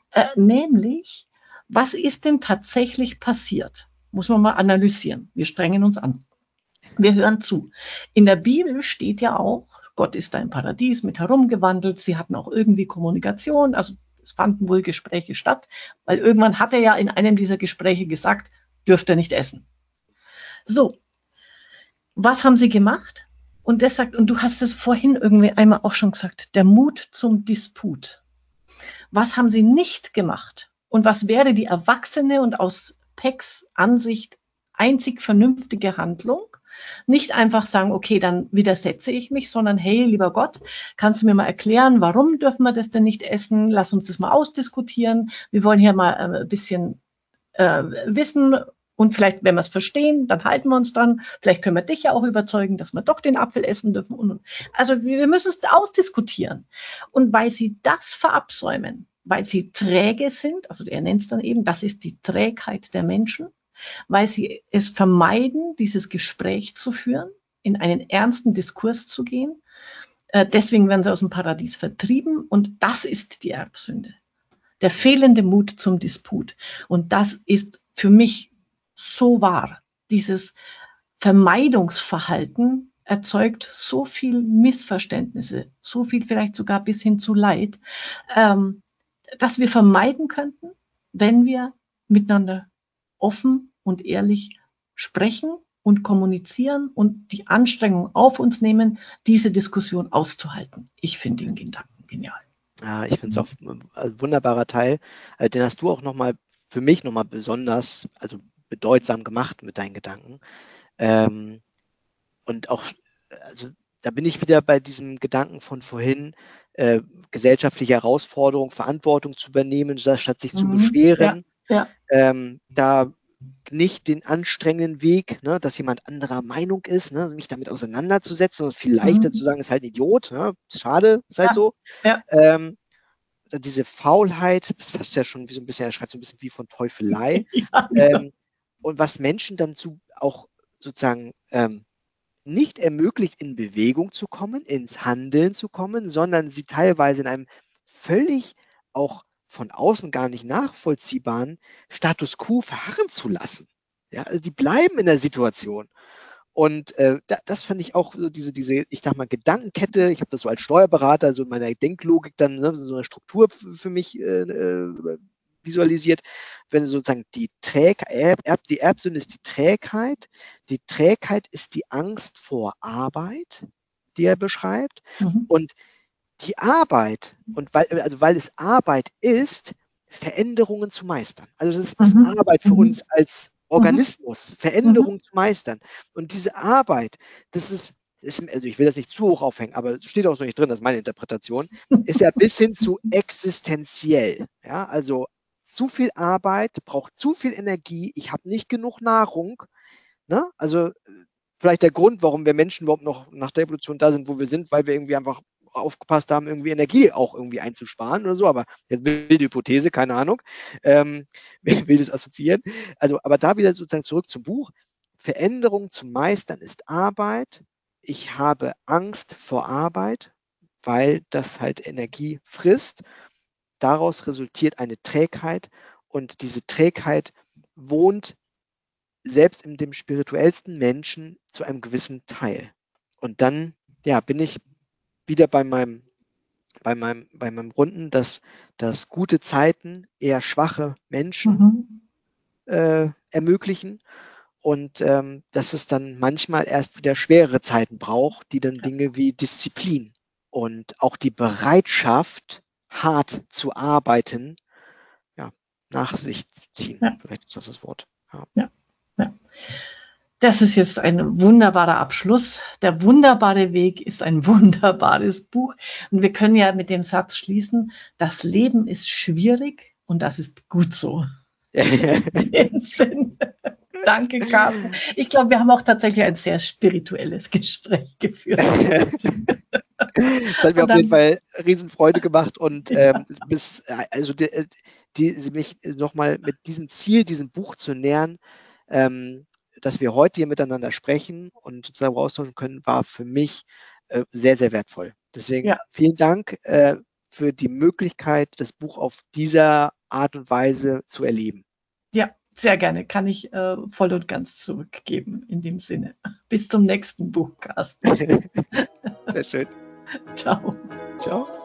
Nämlich, was ist denn tatsächlich passiert? Muss man mal analysieren. Wir strengen uns an. Wir hören zu. In der Bibel steht ja auch, Gott ist da im Paradies mit herumgewandelt. Sie hatten auch irgendwie Kommunikation, also es fanden wohl Gespräche statt, weil irgendwann hat er ja in einem dieser Gespräche gesagt, dürft ihr nicht essen. So, was haben sie gemacht? Und das sagt, und du hast es vorhin irgendwie einmal auch schon gesagt, der Mut zum Disput. Was haben sie nicht gemacht? Und was wäre die erwachsene und aus Pecks Ansicht einzig vernünftige Handlung? Nicht einfach sagen, okay, dann widersetze ich mich, sondern hey, lieber Gott, kannst du mir mal erklären, warum dürfen wir das denn nicht essen? Lass uns das mal ausdiskutieren. Wir wollen hier mal ein bisschen wissen und vielleicht, wenn wir es verstehen, dann halten wir uns dran. Vielleicht können wir dich ja auch überzeugen, dass wir doch den Apfel essen dürfen. Also wir müssen es ausdiskutieren. Und weil sie das verabsäumen, weil sie träge sind, also er nennt es dann eben, das ist die Trägheit der Menschen, weil sie es vermeiden, dieses Gespräch zu führen, in einen ernsten Diskurs zu gehen. Deswegen werden sie aus dem Paradies vertrieben und das ist die Erbsünde. Der fehlende Mut zum Disput. Und das ist für mich so wahr. Dieses Vermeidungsverhalten erzeugt so viel Missverständnisse, so viel vielleicht sogar bis hin zu Leid, dass wir vermeiden könnten, wenn wir miteinander offen und ehrlich sprechen und kommunizieren und die Anstrengung auf uns nehmen, diese Diskussion auszuhalten. Ich finde den Gedanken genial. Ja, ich finde es auch ein wunderbarer Teil. Den hast du auch für mich nochmal besonders, also bedeutsam gemacht mit deinen Gedanken. Und auch, also da bin ich wieder bei diesem Gedanken von vorhin, gesellschaftliche Herausforderung, Verantwortung zu übernehmen, statt sich zu beschweren. Ja. Da nicht den anstrengenden Weg, ne, dass jemand anderer Meinung ist, ne, mich damit auseinanderzusetzen und viel leichter zu sagen, ist halt ein Idiot, ne, schade, ist halt so. Ja. Diese Faulheit, das passt ja schon wie so ein bisschen, er schreibt so ein bisschen wie von Teufelei. Und was Menschen dann auch sozusagen nicht ermöglicht, in Bewegung zu kommen, ins Handeln zu kommen, sondern sie teilweise in einem völlig auch von außen gar nicht nachvollziehbaren Status quo verharren zu lassen. Ja, also die bleiben in der Situation. Und das fand ich auch so diese, ich sag mal, Gedankenkette. Ich habe das so als Steuerberater, so in meiner Denklogik dann, ne, so eine Struktur für mich visualisiert. Wenn sozusagen die Erbsünde ist die Trägheit ist die Angst vor Arbeit, die er beschreibt. Und die Arbeit, und weil es Arbeit ist, Veränderungen zu meistern. Also das ist Arbeit für uns als Organismus, Veränderungen zu meistern. Und diese Arbeit, also ich will das nicht zu hoch aufhängen, aber es steht auch so nicht drin, das ist meine Interpretation, ist ja bis hin zu existenziell. Ja, also zu viel Arbeit braucht zu viel Energie, ich habe nicht genug Nahrung. Ne? Also vielleicht der Grund, warum wir Menschen überhaupt noch nach der Evolution da sind, wo wir sind, weil wir irgendwie einfach aufgepasst haben, irgendwie Energie auch irgendwie einzusparen oder so, aber eine wilde Hypothese, keine Ahnung, wildes Assoziieren. Also, aber da wieder sozusagen zurück zum Buch. Veränderung zu meistern ist Arbeit. Ich habe Angst vor Arbeit, weil das halt Energie frisst. Daraus resultiert eine Trägheit und diese Trägheit wohnt selbst in dem spirituellsten Menschen zu einem gewissen Teil. Und dann, ja, bin ich wieder bei meinem Runden, dass gute Zeiten eher schwache Menschen ermöglichen und dass es dann manchmal erst wieder schwerere Zeiten braucht, die dann Dinge wie Disziplin und auch die Bereitschaft, hart zu arbeiten, ja, nach sich ziehen. Ja. Vielleicht ist das Wort. Ja. Das ist jetzt ein wunderbarer Abschluss. Der wunderbare Weg ist ein wunderbares Buch. Und wir können ja mit dem Satz schließen, das Leben ist schwierig und das ist gut so. In dem Sinn. Danke, Carsten. Ich glaube, wir haben auch tatsächlich ein sehr spirituelles Gespräch geführt. Das hat mir auf jeden Fall Riesenfreude gemacht und mich nochmal mit diesem Ziel, diesem Buch zu nähern, dass wir heute hier miteinander sprechen und uns darüber austauschen können, war für mich sehr, sehr wertvoll. Deswegen vielen Dank für die Möglichkeit, das Buch auf dieser Art und Weise zu erleben. Ja, sehr gerne. Kann ich voll und ganz zurückgeben in dem Sinne. Bis zum nächsten Buch, Carsten. Sehr schön. Ciao. Ciao.